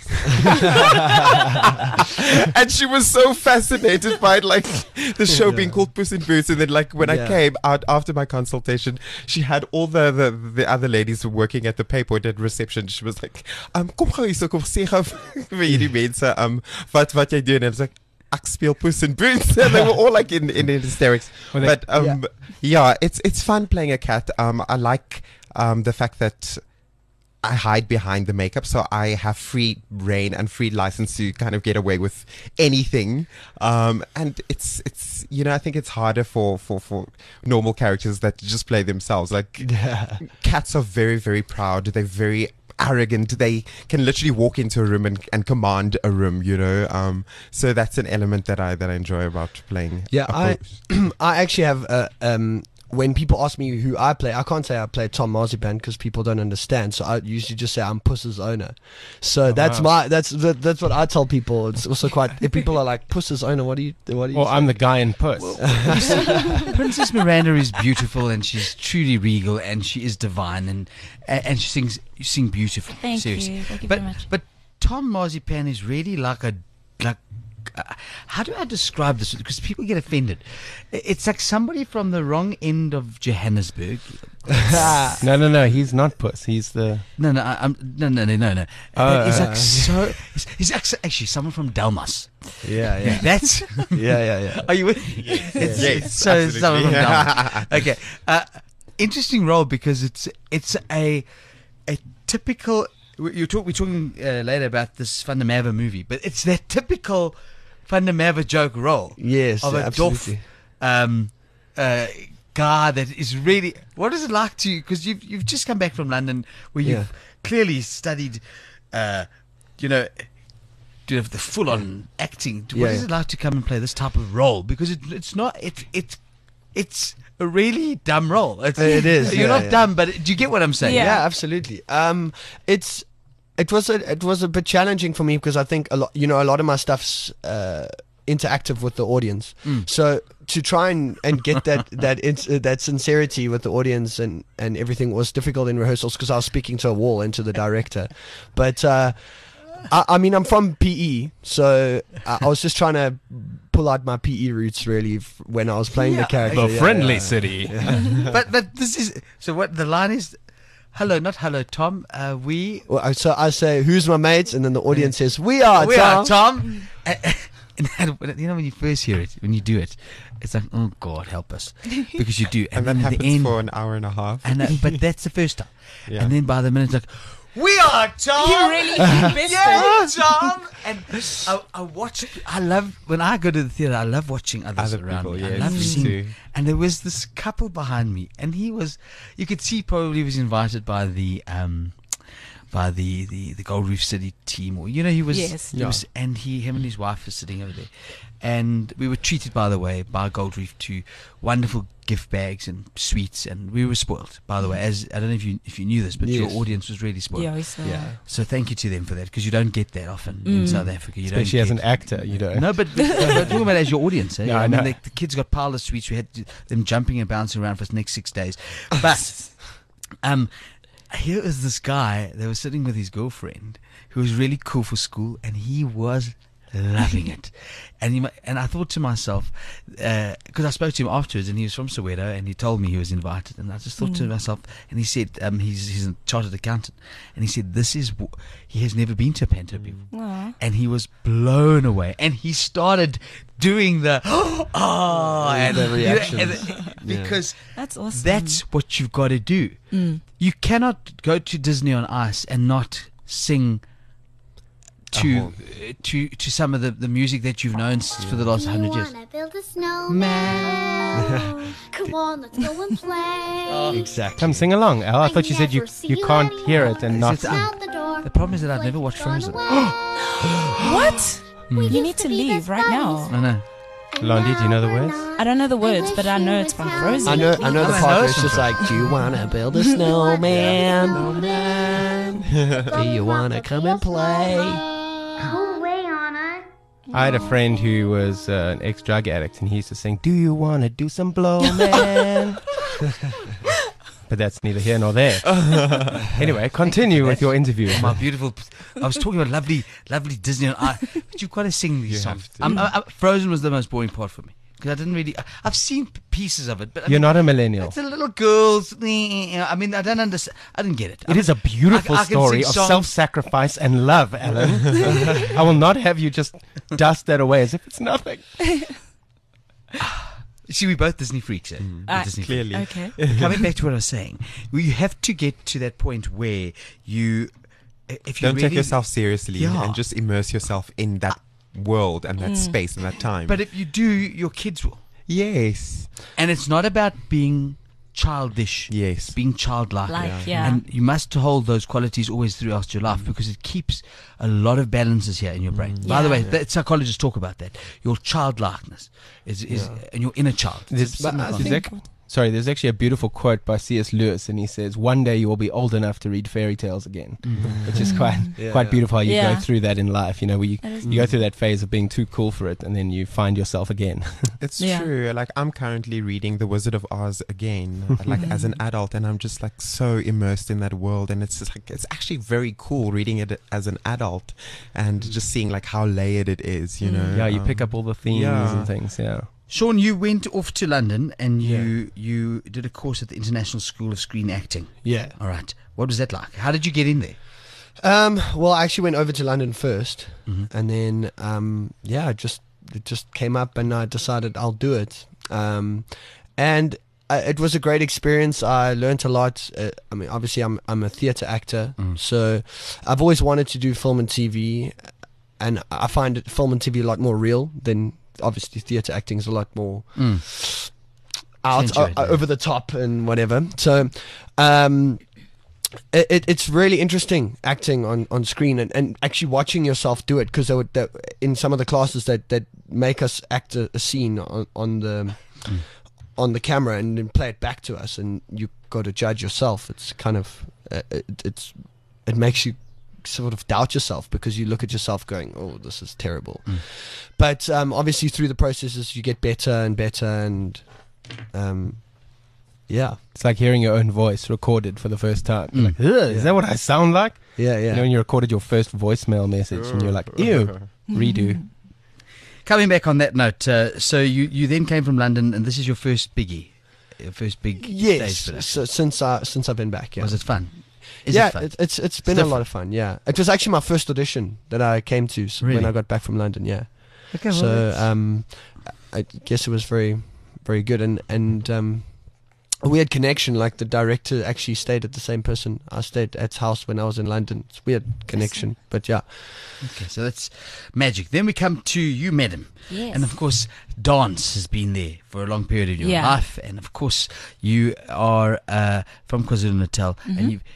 And she was so fascinated by like the show being called Puss in Boots, and then like when I Yeah. came out after my consultation, she had all the the, the other ladies who were working at the Paypoint at reception. She was like, um, kom gou hier so kom sê gou vir hierdie mense um wat wat jy doen, and I was like, ek speel Puss in Boots, and they were all like in in hysterics. Well, they- But um yeah, it's it's fun playing a cat. Um, I like um the fact that I hide behind the makeup, so I have free reign and free license to kind of get away with anything. Um, and it's it's you know I think it's harder for, for, for normal characters that just play themselves. Like cats are very very proud. They're very arrogant. They can literally walk into a room and, and command a room. You know. Um, so that's an element that I that I enjoy about playing. Yeah, a I Puss. I actually have uh, um when people ask me who I play, I can't say I play Tom Marzipan because people don't understand. So I usually just say I'm Puss's owner. So that's wow. my that's that, that's what I tell people. It's also quite if people are like Puss's owner, what do you what do you? Or say? I'm the guy in puss. Princess Miranda is beautiful, and she's truly regal, and she is divine, and and, and she sings you sing beautiful. Thank seriously. you. Thank you but very much. but Tom Marzipan is really like a like. Uh, how do I describe this? Because people get offended. I- It's like somebody from the wrong end of Johannesburg. No, no, no. He's not puss. He's the. No, no, I, I'm no, no, no, no, no. Oh, he's uh, like so. He's, he's actually, actually someone from Delmas. yeah, yeah, That's. yeah, yeah, yeah. Are you with me? It's- Yes, so it's someone from absolutely. Delmas. Okay. Uh, interesting role because it's it's a a typical. You talk. We're talking uh, later about this Van der Merwe movie, but it's that typical Van der Merwe joke role Yes, of a absolutely. doff um, uh, guy that is really. What is it like to? Because you've you've just come back from London, where you've Yeah. clearly studied, uh, you know. To have the full-on acting. What Yeah, is yeah. it like to come and play this type of role? Because it, it's not. It's it's it's a really dumb role. It's, It is, You're yeah, not yeah. dumb, but do you get what I'm saying? Yeah. Yeah, absolutely. Um, it's it was a it was a bit challenging for me because I think a lot you know a lot of my stuff's uh, interactive with the audience. Mm. So to try and, and get that that ins- uh, that sincerity with the audience and, and everything was difficult in rehearsals because I was speaking to a wall and to the director. But uh, I, I mean, I'm from P E, so I, I was just trying to pull out my P E roots really f- when I was playing Yeah. the character. The Yeah, friendly yeah. city. but but this is so. What the line is? Hello, not hello, Tom. Uh, we Well, I- so I say, "Who's my mates?" and then the audience says, "We are we Tom." are Tom. And, and, and you know when you first hear it, when you do it, it's like, oh God, help us, because you do, And, then that at happens the end, for an hour and a half. and uh, but that's the first time, Yeah. and then by the minute, like, we are Tom. You really invested. Yeah, Tom. And I, I watch. I love when I go to the theater. I love watching others Other around people, me. I yes, love me seeing. too. And there was this couple behind me, and he was. You could see probably he was invited by the. Um, by the, the, the Gold Reef City team, or you know, he was, Yes. he Yeah. was, and he, him and his wife were sitting over there, and we were treated, by the way, by Gold Reef to wonderful gift bags and sweets, and we were spoiled, by the way. As I don't know if you if you knew this, but Yes. your audience was really spoiled. Yeah, we saw. Yeah. So thank you to them for that, because you don't get that often in Mm. South Africa. You Especially don't as an get- actor, you know. No, but, but, but talking about as your audience, eh? Yeah, I I mean, know. the, the kids got piled of sweets. We had to, them jumping and bouncing around for the next six days. But um, here is this guy that was sitting with his girlfriend, who was really cool for school, and he was loving it. And he, mu- and I thought to myself, because I spoke to him afterwards, and he was from Soweto, and he told me he was invited, and I just thought to myself, and he said um, he's he's a chartered accountant, and he said this is w- he has never been to a panto before, Aw. and he was blown away, and he started doing the oh and The you know, reactions. and the- because That's awesome. that's what you've got to do. Mm. You cannot go to Disney on Ice and not sing to Uh-huh. uh, to to some of the, the music that you've known s- for the last Do you hundred years. wanna build a snowman? Come on, let's go and play. Exactly. Come sing along, Al. I thought you said you never see you can't you hear it and not. Is it, um, Out the door. The problem is that I've never watched Flake's Frozen. gone away. What? We You used need to be leave best right now. buddies, I know. and Blondie, do you know the now we're words? not. I don't know the I words, wish but I you know were it's from found Frozen. I know, I know the I part know where it's it's just like, do you wanna build a snowman? Do you wanna come and play? Go away, Anna. I had a friend who was uh, an ex-drug addict, and he used to sing, "Do you wanna do some blow, man?" But that's neither here nor there. Anyway, continue with your interview. My beautiful. I was talking about lovely, lovely Disney on Ice, but you've got to sing these You songs. have to. Um, I, I, Frozen was the most boring part for me because I didn't really. I, I've seen p- pieces of it, but I You're mean, not a millennial. it's a little girls. I mean, I don't understand. I didn't get it. It is a beautiful I- I can story sing of songs. self-sacrifice and love, Alan. I will not have you just dust that away as if it's nothing. See, we both Disney freaks. Eh? Mm. We're Uh, Disney Clearly. Okay. freaks. Coming back to what I was saying, well, you have to get to that point where you, if you Don't really, take yourself seriously Yeah. and just immerse yourself in that world and that Mm. space and that time. But if you do, your kids will. yes, And it's not about being childish. yes, It's being childlike. Like, Yeah. yeah. And you must hold those qualities always throughout your life because it keeps a lot of balances here in your brain. By the Yeah. way, that, psychologists talk about that. Your childlikeness is, is and your inner child. There's, Something there's like that. ac- sorry, there's actually a beautiful quote by C S Lewis, and he says, "One day you will be old enough to read fairy tales again," which is quite Yeah, quite yeah. beautiful. How you Yeah. go through that in life, you know, where you, That is you go through that phase of being too cool for it, and then you find yourself again. it's Yeah. true. Like I'm currently reading The Wizard of Oz again, like as an adult, and I'm just like so immersed in that world, and it's just like it's actually very cool reading it as an adult, and just seeing like how layered it is. You know, yeah, you Um, pick up all the themes yeah. and things. Yeah. Sean, you went off to London and you you did a course at the International School of Screen Acting. Yeah. All right. What was that like? How did you get in there? Um, well, I actually went over to London first, Mhm. and then um, yeah, I just it just came up, and I decided I'll do it. Um, and I, it was a great experience. I learned a lot. Uh, I mean, obviously, I'm I'm a theatre actor, Mm. so I've always wanted to do film and T V, and I find it, film and T V a lot more real than obviously theatre acting is a lot more Mm. out Accentuated, uh, yeah. over the top and whatever. So. Um, it, it, it's really interesting acting on, on screen and, and actually watching yourself do it because they would they, in some of the classes that, that make us act a, a scene on, on the Mm. on the camera and then play it back to us and you got to judge yourself. It's kind of uh, it, it's it makes you sort of doubt yourself because you look at yourself going, oh, this is terrible. Mm. But um, obviously through the processes you get better and better, and um, yeah. It's like hearing your own voice recorded for the first time. Mm. Like, is yeah. that what I sound like? Yeah, yeah. You know, when you recorded your first voicemail message and you're like, ew, redo. Coming back on that note, uh, so you, you then came from London, and this is your first biggie, your first big yes, stage production. so since I since I've been back, yeah. Was it fun? Is yeah, it fun? It, it's it's been It's a lot of fun. Yeah, it was actually my first audition that I came to s Really? when I got back from London. Yeah, Okay, well, so that's- um, I guess it was very very good, and and um, a weird connection. Like the director actually stayed at the same person I stayed at his house when I was in London. It's a weird connection, but yeah. Okay, so that's magic. Then we come to you, madam. Yes. And of course, dance has been there for a long period of your Yeah. life. And of course, you are uh, from KwaZulu-Natal. Mm-hmm. And you've,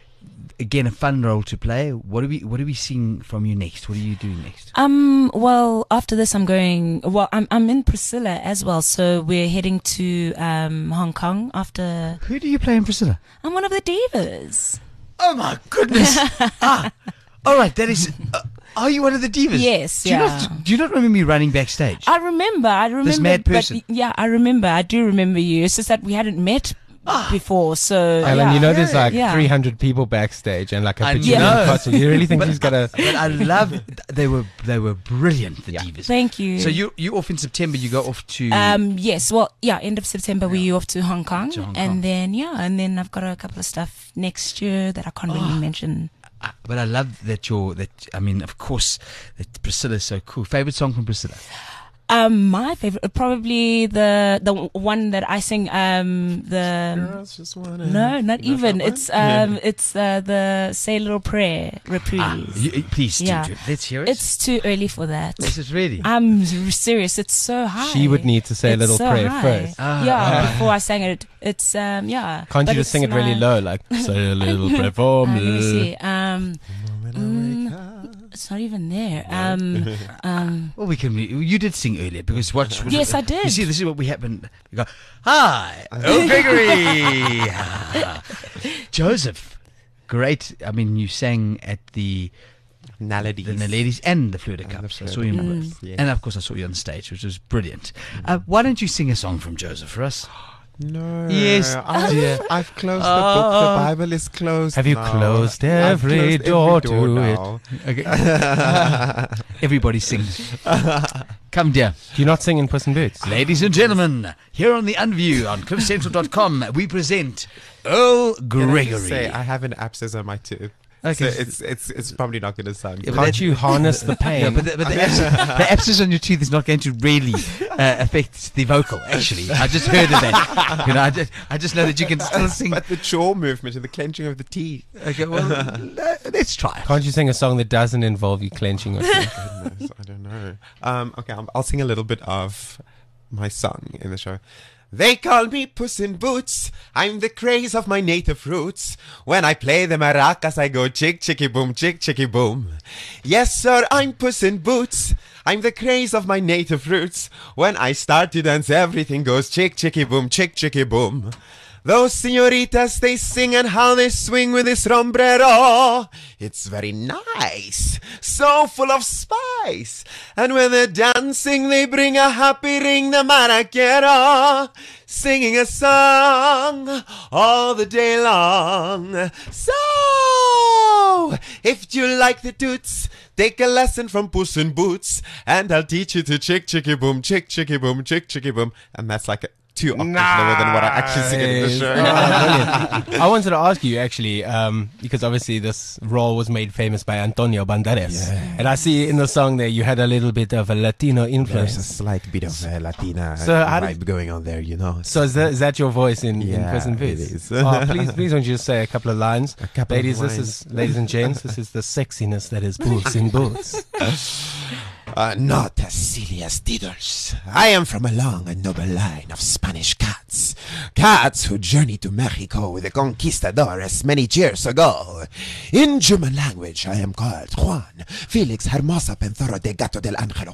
again, a fun role to play. What are we, what are we seeing from you next? What are you doing next? Um. Well, after this, I'm going. Well, I'm I'm in Priscilla as well. So we're heading to um Hong Kong after. Who do you play in Priscilla? I'm one of the divas. Oh, my goodness. ah, all right, that is... Uh, are you one of the divas? Yes, do you yeah. Not, do you not remember me running backstage? I remember. I remember. mad but person. yeah, I remember. I do remember you. It's just that we hadn't met before. So Alan, yeah. you know there's like Yeah. three hundred people backstage and like a I bajillion know. costumes. You really think he's got a... But I love... They were they were brilliant, the divas. Thank you. So you you off in September, you go off to... Um. Yes. Well. Yeah. End of September, we off to Hong Kong, To Hong and Kong. then yeah, and then I've got a couple of stuff next year that I can't Oh. really mention. Uh, but I love that you're... That, I mean, of course, that Priscilla's so cool. Favorite song from Priscilla? Um, my favorite, uh, probably the the one that I sing. Um, the Girls just wanna no, not Not even. that one? It's um, it's uh, the Say a Little Prayer reprise. Ah, you, please do, Yeah. do it. Let's hear it. It's too early for that. This is really... I'm r- serious. It's so high. She would need to say a It's little so prayer high. first. Ah, yeah, ah. before I sang it, it's um, yeah. Can't But you just it's sing it really my- low, like say a little prayer for Uh, let me me? see. Um, mm, it's not even there. Um, um. Well, we can... You did sing earlier, because what... Yes, I You did. see, this is what we happen. We go, hi, oh, Gregory. Joseph. Great. I mean, you sang at the... Naladies. The Naladies and the Fleur de And the Cups. I Fleur saw de you in Cups, both. yes. And of course, I saw you on stage, which was brilliant. Uh, why don't you sing a song from Joseph for us? No. Yes, I've, dear. I've closed the book. The Oh. Bible is closed. Have you now. closed I've every closed door every door to it? now. Okay. Everybody sings. Come, dear. Do you not sing in Puss in Boots? Ladies and gentlemen, here on The Unview on cliff central dot com, we present Earl Can I Gregory. just say, I have an abscess on my tooth. Okay. So it's it's it's probably not going to sound Yeah, good. but Can't you harness the pain? Yeah, but the, but the, abscess, the abscess on your tooth is not going to really uh, affect the vocal. Actually, I just heard of that. You know, I just, I just know that you can still sing. But the jaw movement and the clenching of the teeth. Okay, well, uh, let's try. Can't you sing a song that doesn't involve you clenching your teeth? Goodness, I don't know. Um, okay, I'll, I'll sing a little bit of my song in the show. They call me Puss in Boots. I'm the craze of my native roots. When I play the maracas, I go chick, chicky, boom, chick, chicky, boom. Yes, sir, I'm Puss in Boots. I'm the craze of my native roots. When I start to dance, everything goes chick, chicky, boom, chick, chicky, boom. Those señoritas, they sing and how they swing with this sombrero. It's very nice, so full of spice. And when they're dancing, they bring a happy ring, the maraquero. Singing a song all the day long. So, if you like the toots, take a lesson from Puss in Boots. And I'll teach you to chick, chicky, boom, chick, chicky, boom, chick, chicky, boom. And that's like a two octaves lower than what I actually sing in the show. Oh, brilliant. I wanted to ask you actually, um, because obviously this role was made famous by Antonio Banderas, and I see in the song there you had a little bit of a Latino There's a influence. slight bit of uh, Latina So how vibe did- going on there, you know. So is that, is that your voice in, in Yeah, Puss in it Boots? is. Oh, please, please, won't you just say a couple of lines, A couple of ladies? This lines. is, ladies and gents, this is the sexiness that is Puss in Boots. Uh, not as silly as Diddles. I am from a long and noble line of Spanish cats. Cats who journeyed to Mexico with the conquistadores many years ago. In German language, I am called Juan Felix Hermosa Penthoro de Gato del Angelo.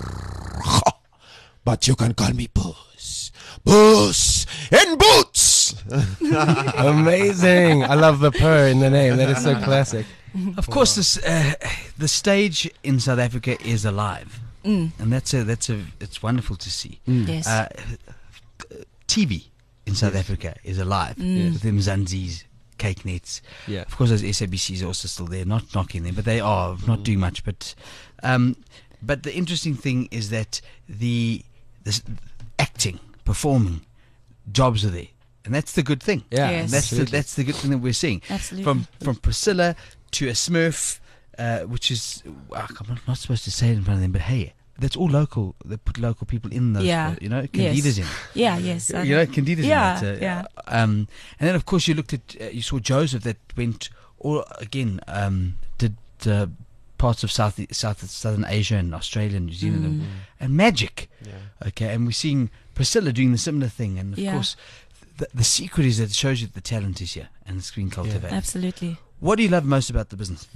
But you can call me Puss. Puss in Boots! Amazing! I love the purr in the name. That is so classic. Of course, this uh, the stage in South Africa is alive, Mm. and that's a that's a it's wonderful to see. Yes. Uh, T V in South Africa is alive with them Mzansi's, Cake Nets. Yeah. Of course, those S A B Cs are also still there, not knocking them, but they are not doing much. But um, but the interesting thing is that the this acting, performing, jobs are there, and that's the good thing. Yeah, Yes. And that's the, absolutely. that's the good thing that we're seeing. Absolutely. From from Priscilla to a Smurf, uh, which is uh, I'm not- not supposed to say it in front of them, but hey, that's all local. They put local people in those. Yeah. uh, you know, Yes. Candida's in. Yeah, yes. I You know, know. Candida's Yeah, in. That, uh, yeah. Um, and then of course you looked at uh, you saw Joseph that went all again um, did uh, parts of South South Southern Asia and Australia and New Zealand and, and Magic. Yeah. Okay, and we're seeing Priscilla doing the similar thing, and of Yeah. course. The, the secret is that it shows you that the talent is here and it's being cultivated. Absolutely. What do you love most about the business?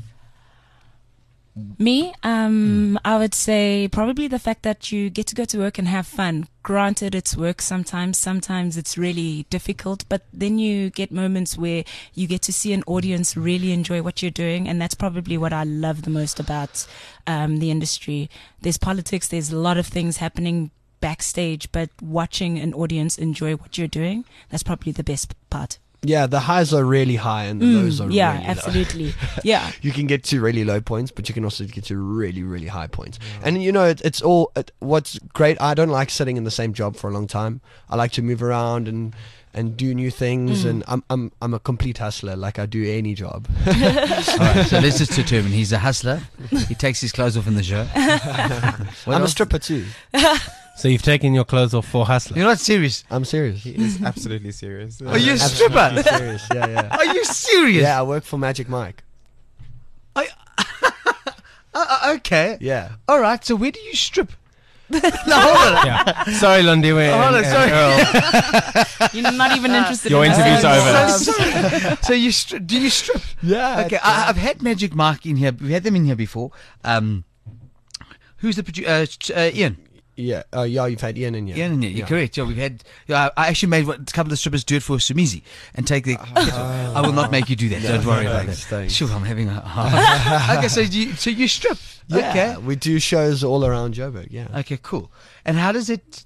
Me, um, I would say probably the fact that you get to go to work and have fun. Granted, it's work sometimes. Sometimes it's really difficult, but then you get moments where you get to see an audience really enjoy what you're doing, and that's probably what I love the most about um, the industry. There's politics. There's a lot of things happening backstage, but watching an audience enjoy what you're doing, that's probably the best part. Yeah, the highs are really high and the lows are Mm, yeah, really low. absolutely. Yeah. You can get to really low points, but you can also get to really, really high points. And you know, it, it's all. It, what's great, I don't like sitting in the same job for a long time. I like to move around and and do new things. And I'm I'm I'm a complete hustler, like I do any job. All right, so let's just determine he's a hustler. He takes his clothes off in the show. What I'm a else? stripper too. So you've taken your clothes off for Hustler. You're not serious. I'm serious. He is absolutely serious. Are you a Absolutely stripper? serious. Yeah, yeah. Are you serious? Yeah, I work for Magic Mike. I, uh, uh, okay. Yeah. All right. So where do you strip? no, hold on. Yeah. Sorry, Lundy. We're Hold on, and sorry. Earl. You're not even interested Your in that. interview's over. So, sorry. so you stri- do you strip? Yeah. Okay, I, I've had Magic Mark in here. We've had them in here before. Um, who's the producer? Uh, ch- uh, Ian. Yeah. Oh, yeah. You've had Ian in here. Ian, in here. You're correct. Yeah, we've had. Yeah, I I actually made what, a couple of the strippers do it for Sumizi and take the. I will not make you do that. Don't worry about thanks, that. thanks. Sure, I'm having a. okay, so you so you strip. Yeah. Okay. We do shows all around Joburg. Yeah. Okay, cool. And how does it?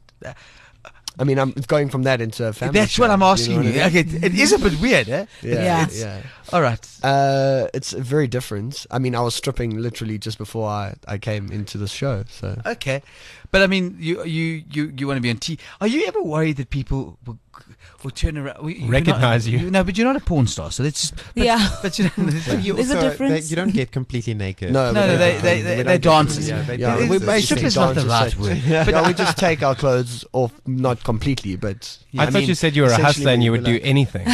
I mean, I'm going from that into a family. That's show, what I'm asking know you. what I mean? Okay, it is a bit weird, eh? Yeah. Yeah. Yeah. All right. Uh, it's very different. I mean, I was stripping literally just before I, I came into the show. So Okay, but I mean, you you you, you want to be on T. Are you ever worried that people will, will turn around, well, you're Recognize not, you. No, but you're not a porn star, so let's just. But, Yeah. But you know, But you There's a also- difference. They, you don't get completely naked. no, No, we no, don't- they- they- we they- don't they're get- dancers. Yeah, they Yeah, dance. we It's basically strip is not the dance right as such. word. Yeah, But we just take our clothes off, not completely, but I, thought mean, you said you were a essentially hustler and we you were would do like- anything.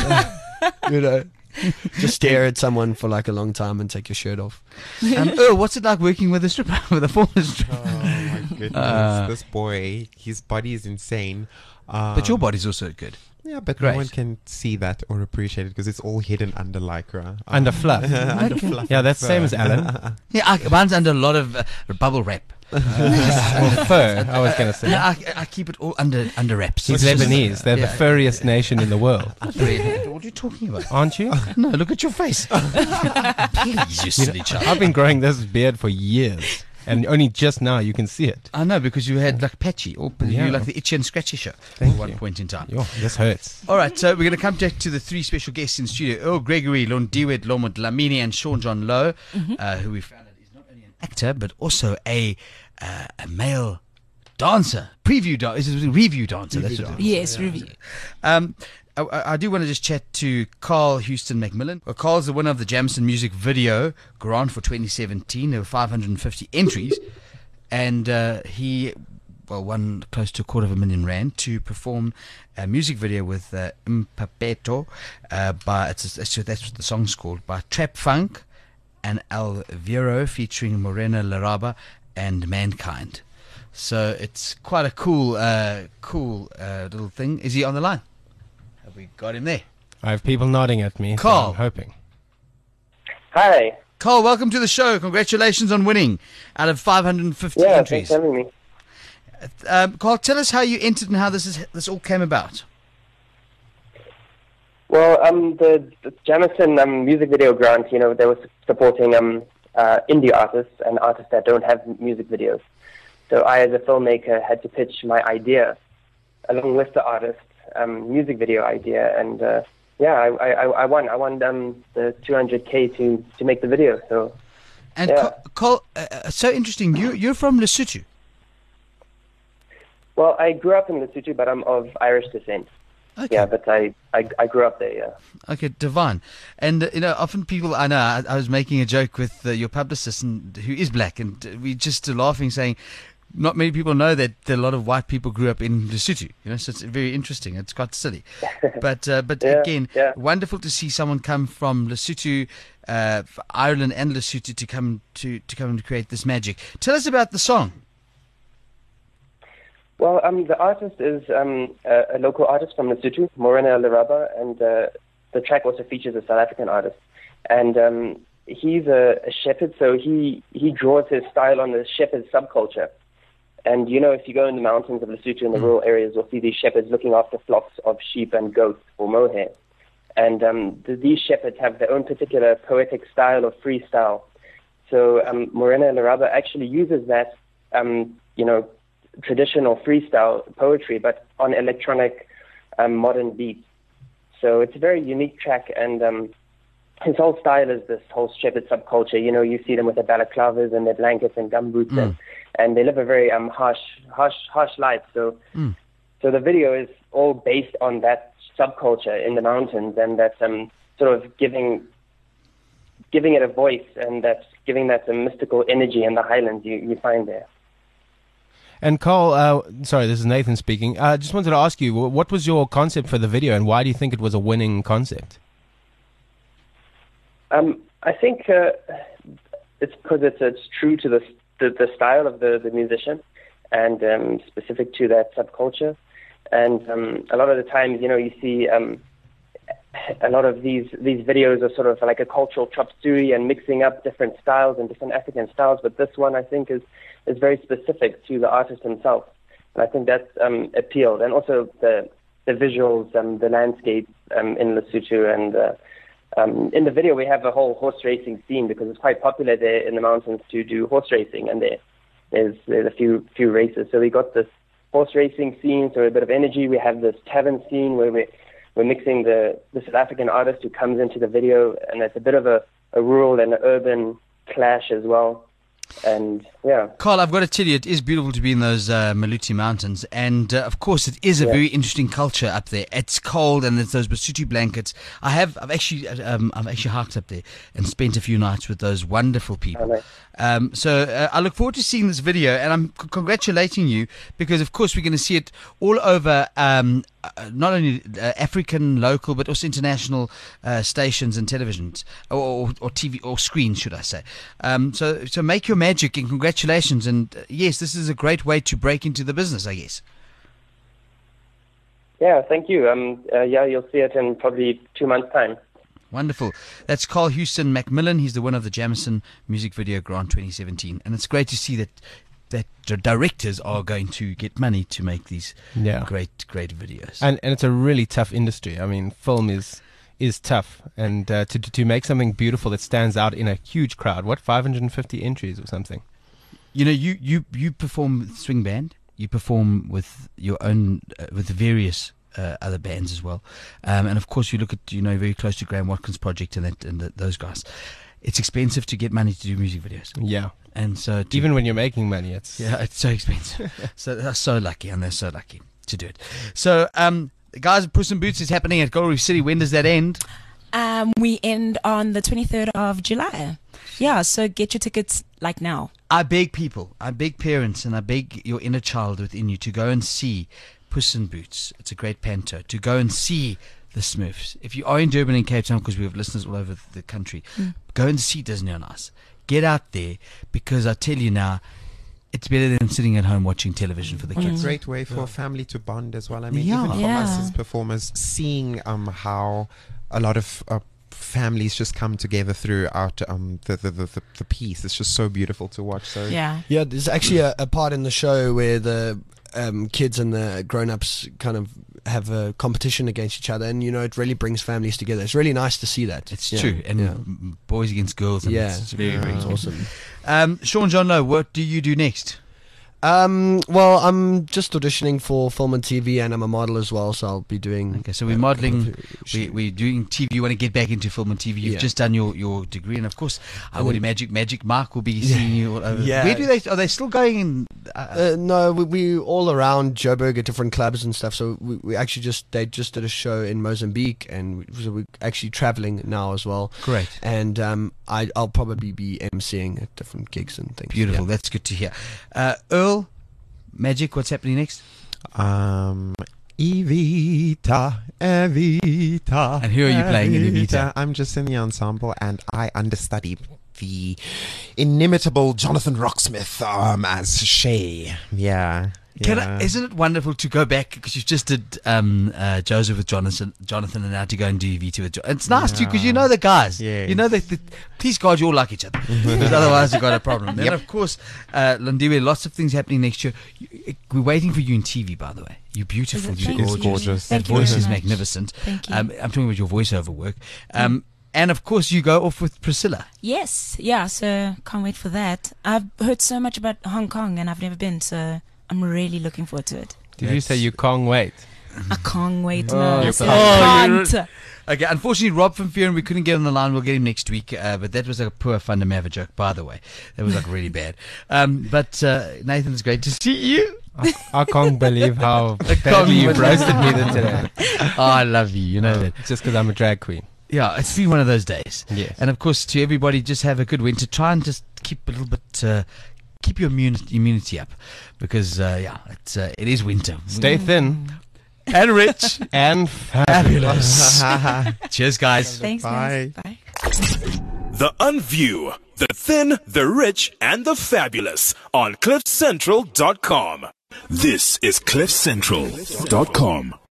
you know, just stare at someone for like a long time and take your shirt off. um, oh, what's it like working with a stripper, with a former stripper? Oh my goodness, Uh, this boy, his body is insane. Um, But your body's also good. yeah, but Great. no one can see that or appreciate it because it's all hidden under lycra, Under Um, fluff. under fluff. Yeah, that's the same and as fur. Alan. Yeah, I, mine's under a lot of uh, bubble wrap. Well, fur, I was going to say. Yeah, I, I keep it all under under wraps. He's It's just- Lebanese. They're Yeah. the furriest nation in the world. Not really. What are you talking about? Aren't you? No, look at your face. Please, you silly child. I've been growing this beard for years. And only just now you can see it. I know, because you had like patchy, or Yeah. you like the itchy and scratchy show Thank at one you. point in time. Yo, this hurts. All right, so we're going to come back to the three special guests in studio: Earl Gregory, Londiwe Lomo Dlamini, and Sean John Lowe, uh, who we found out is not only an actor but also a uh, a male dancer, preview dancer, is it a review dancer? That's what it is. Yes, review. Um, I, I I do want to just chat to Carl Houston McMillan. Well, Carl's the winner of the Jamson Music Video Grant for twenty seventeen. There were five hundred fifty entries, and uh, he well won close to a quarter of a million rand to perform a music video with uh, Impapeto uh, by it's, it's that's what the song's called, by Trap Funk and Alviro, featuring Morena Laraba and Mankind. So it's quite a cool, uh, cool uh, little thing. Is he on the line? Have we got him there? I have people nodding at me. so Carl. I'm hoping. Hi. Carl, welcome to the show. Congratulations on winning out of five hundred fifty Yeah, entries. thanks for having me. Um, Carl, tell us how you entered and how this is this all came about. Well, um, the, the Jamison um, music video grant, you know, they were supporting um, uh, indie artists and artists that don't have music videos. So I, as a filmmaker, had to pitch my idea along with the artist, um, music video idea, and uh, yeah, I, I, I won. I won um, the two hundred K to, to make the video. So, And yeah. Col, Col uh, so interesting. You you're from Lesotho. Well, I grew up in Lesotho, but I'm of Irish descent. Okay. Yeah, but I, I, I grew up there, yeah. Okay, divine. And uh, you know, often people I know. I, I was making a joke with uh, your publicist, and who is black, and uh, we just uh, laughing, saying, not many people know that a lot of white people grew up in Lesotho. You know, so it's very interesting. It's quite silly, but uh, but Yeah, again, yeah. wonderful to see someone come from Lesotho, uh, Ireland, and Lesotho to come to to come and create this magic. Tell us about the song. Well, um, the artist is um, a, a local artist from Lesotho, Morena Leraba, and uh, the track also features a South African artist. And um, he's a, a shepherd, so he, he draws his style on the shepherd subculture. And, you know, if you go in the mountains of Lesotho in the rural areas, you'll see these shepherds looking after flocks of sheep and goats for mohair. And um, th- these shepherds have their own particular poetic style or freestyle. So um, Morena Leraba actually uses that, um, you know, traditional freestyle poetry, but on electronic um, modern beats. So it's a very unique track, and um, his whole style is this whole shepherd subculture. You know, you see them with their balaclavas and their blankets and gumboots, Mm. and, and they live a very um, harsh, harsh, harsh life. So, Mm. so the video is all based on that subculture in the mountains, and that's um, sort of giving, giving it a voice, and that's giving that um, mystical energy in the highlands you, you find there. And Carl, uh, sorry, this is Nathan speaking. I uh, just wanted to ask you, wh- what was your concept for the video, and why do you think it was a winning concept? Um, I think uh, it's because it's, it's true to the, the the style of the, the musician, and um, specific to that subculture. And um, a lot of the times, you know, you see um, a lot of these these videos are sort of like a cultural chop suey and mixing up different styles and different African styles. But this one, I think, is is very specific to the artist himself, and I think that's um, appealed. And also the the visuals, um, the landscape um, in Lesotho, and uh, um, in the video we have a whole horse racing scene because it's quite popular there in the mountains to do horse racing, and there there's there's a few few races. So we got this horse racing scene, so a bit of energy. We have this tavern scene where we we're mixing the the South African artist who comes into the video, and it's a bit of a, a rural and an urban clash as well. And yeah, Carl, I've got to tell you, it is beautiful to be in those uh, Maluti Mountains, and uh, of course, it is a Yeah. very interesting culture up there. It's cold, and there's those Basutu blankets. I have, I've actually, uh, um, I've actually hiked up there and spent a few nights with those wonderful people. Oh, nice. Um, so uh, I look forward to seeing this video, and I'm c- congratulating you because, of course, we're going to see it all over. Um, uh, not only uh, African, local, but also international uh, stations and televisions, or, or, or T V or screens, should I say? Um, so, so make your magic, and congratulations. And uh, yes, this is a great way to break into the business, I guess. yeah, thank you. Um, uh, yeah, you'll see it in probably two months' time. Wonderful. That's Carl Houston Macmillan. He's the winner of the Jamison Music Video Grant twenty seventeen, and it's great to see that that the directors are going to get money to make these Yeah. great, great videos. And and it's a really tough industry. I mean, film is is tough, and uh, to to make something beautiful that stands out in a huge crowd. What, five hundred fifty entries or something? You know, you, you, you perform with swing band. You perform with your own, uh, with various uh, other bands as well. Um, and of course, you look at, you know, very close to Graham Watkins Project and that and the, those guys. It's expensive to get money to do music videos. Yeah. And so, to, Even when you're making money, it's yeah, it's so expensive. So they're so lucky, and they're so lucky to do it. So, um, guys, Puss in Boots is happening at Gold Reef City. When does that end? Um, we end on the twenty-third of July. Yeah, so get your tickets like now. I beg people, I beg parents, and I beg your inner child within you to go and see Puss in Boots. It's a great panto. To go and see the Smurfs. If you are in Durban and Cape Town, because we have listeners all over the country, Mm. go and see Disney on Ice. Get out there, because I tell you now, it's better than sitting at home watching television for the What a kids. great way for a family to bond as well. I mean, Yeah. even for Yeah. us as performers, seeing um, how a lot of uh, families just come together throughout um, the, the, the, the, the piece. It's just so beautiful to watch. So Yeah. Yeah, there's actually a, a part in the show where the um, kids and the grown-ups kind of have a competition against each other, and you know it really brings families together. It's really nice to see that. It's Yeah, true, and yeah, m- boys against girls. And yeah, it's, it's very, very it's cool. awesome. Um, Sean John Lowe, what do you do next? Um, well, I'm just auditioning for film and T V, and I'm a model as well, so I'll be doing. Okay, so we're uh, modelling, sh- we, we're doing T V. You want to get back into film and T V. You've Yeah. just done your, your degree, and of course, I And would then- imagine Magic Mark will be seeing you all over. Yeah. Where do they, are they still going in? Uh, Uh, no, we, we all around Joburg at different clubs and stuff. So we, we actually just they just did a show in Mozambique, and we, so we're actually traveling now as well. Great. And um, I I'll probably be emceeing at different gigs and things. Beautiful, Yeah. that's good to hear. Uh, Earl, Magic, what's happening next? Um, Evita, Evita. And who are you playing in Evita? I'm just in the ensemble, and I understudy the inimitable Jonathan Rocksmith um, as Shay. Yeah. Can yeah. I, isn't it wonderful to go back, because you just did um, uh, Joseph with Jonathan, Jonathan, and now to go and do Evita with Jonathan. It's nice too, because you know the guys. Yes. You know that. The, please God, you all like each other, because otherwise you've got a problem. And of course, uh, Landiwe, lots of things happening next year. You, we're waiting for you in T V, by the way. You're beautiful. Is it? You're Thank gorgeous. you. gorgeous. That Thank you voice very is much. magnificent. Thank you. Um, I'm talking about your voiceover work. Um, and of course, you go off with Priscilla. Yes, yeah, so can't wait for that. I've heard so much about Hong Kong and I've never been, so I'm really looking forward to it. Did you say you can't wait? I can't wait. Oh, No, I you said can't. I Oh, can't. Okay, unfortunately, Rob from Fearon, we couldn't get on the line. We'll get him next week. Uh, but that was a poor Fundamava joke, by the way. That was like really bad. Um, but uh, Nathan, it's great to see you. I, I can't believe how can't badly you believe- roasted me then today. Oh, I love you. You know that. Just because I'm a drag queen. Yeah, it's been one of those days. Yes. And of course, to everybody, just have a good winter. Try and just keep a little bit, uh, keep your immunity, immunity up, because uh, yeah, it's uh, it is winter. Stay thin and rich and fabulous. Cheers, guys. Thanks, Bye. guys. Bye. The Unview, the thin, the rich, and the fabulous on cliff central dot com. This is cliff central dot com.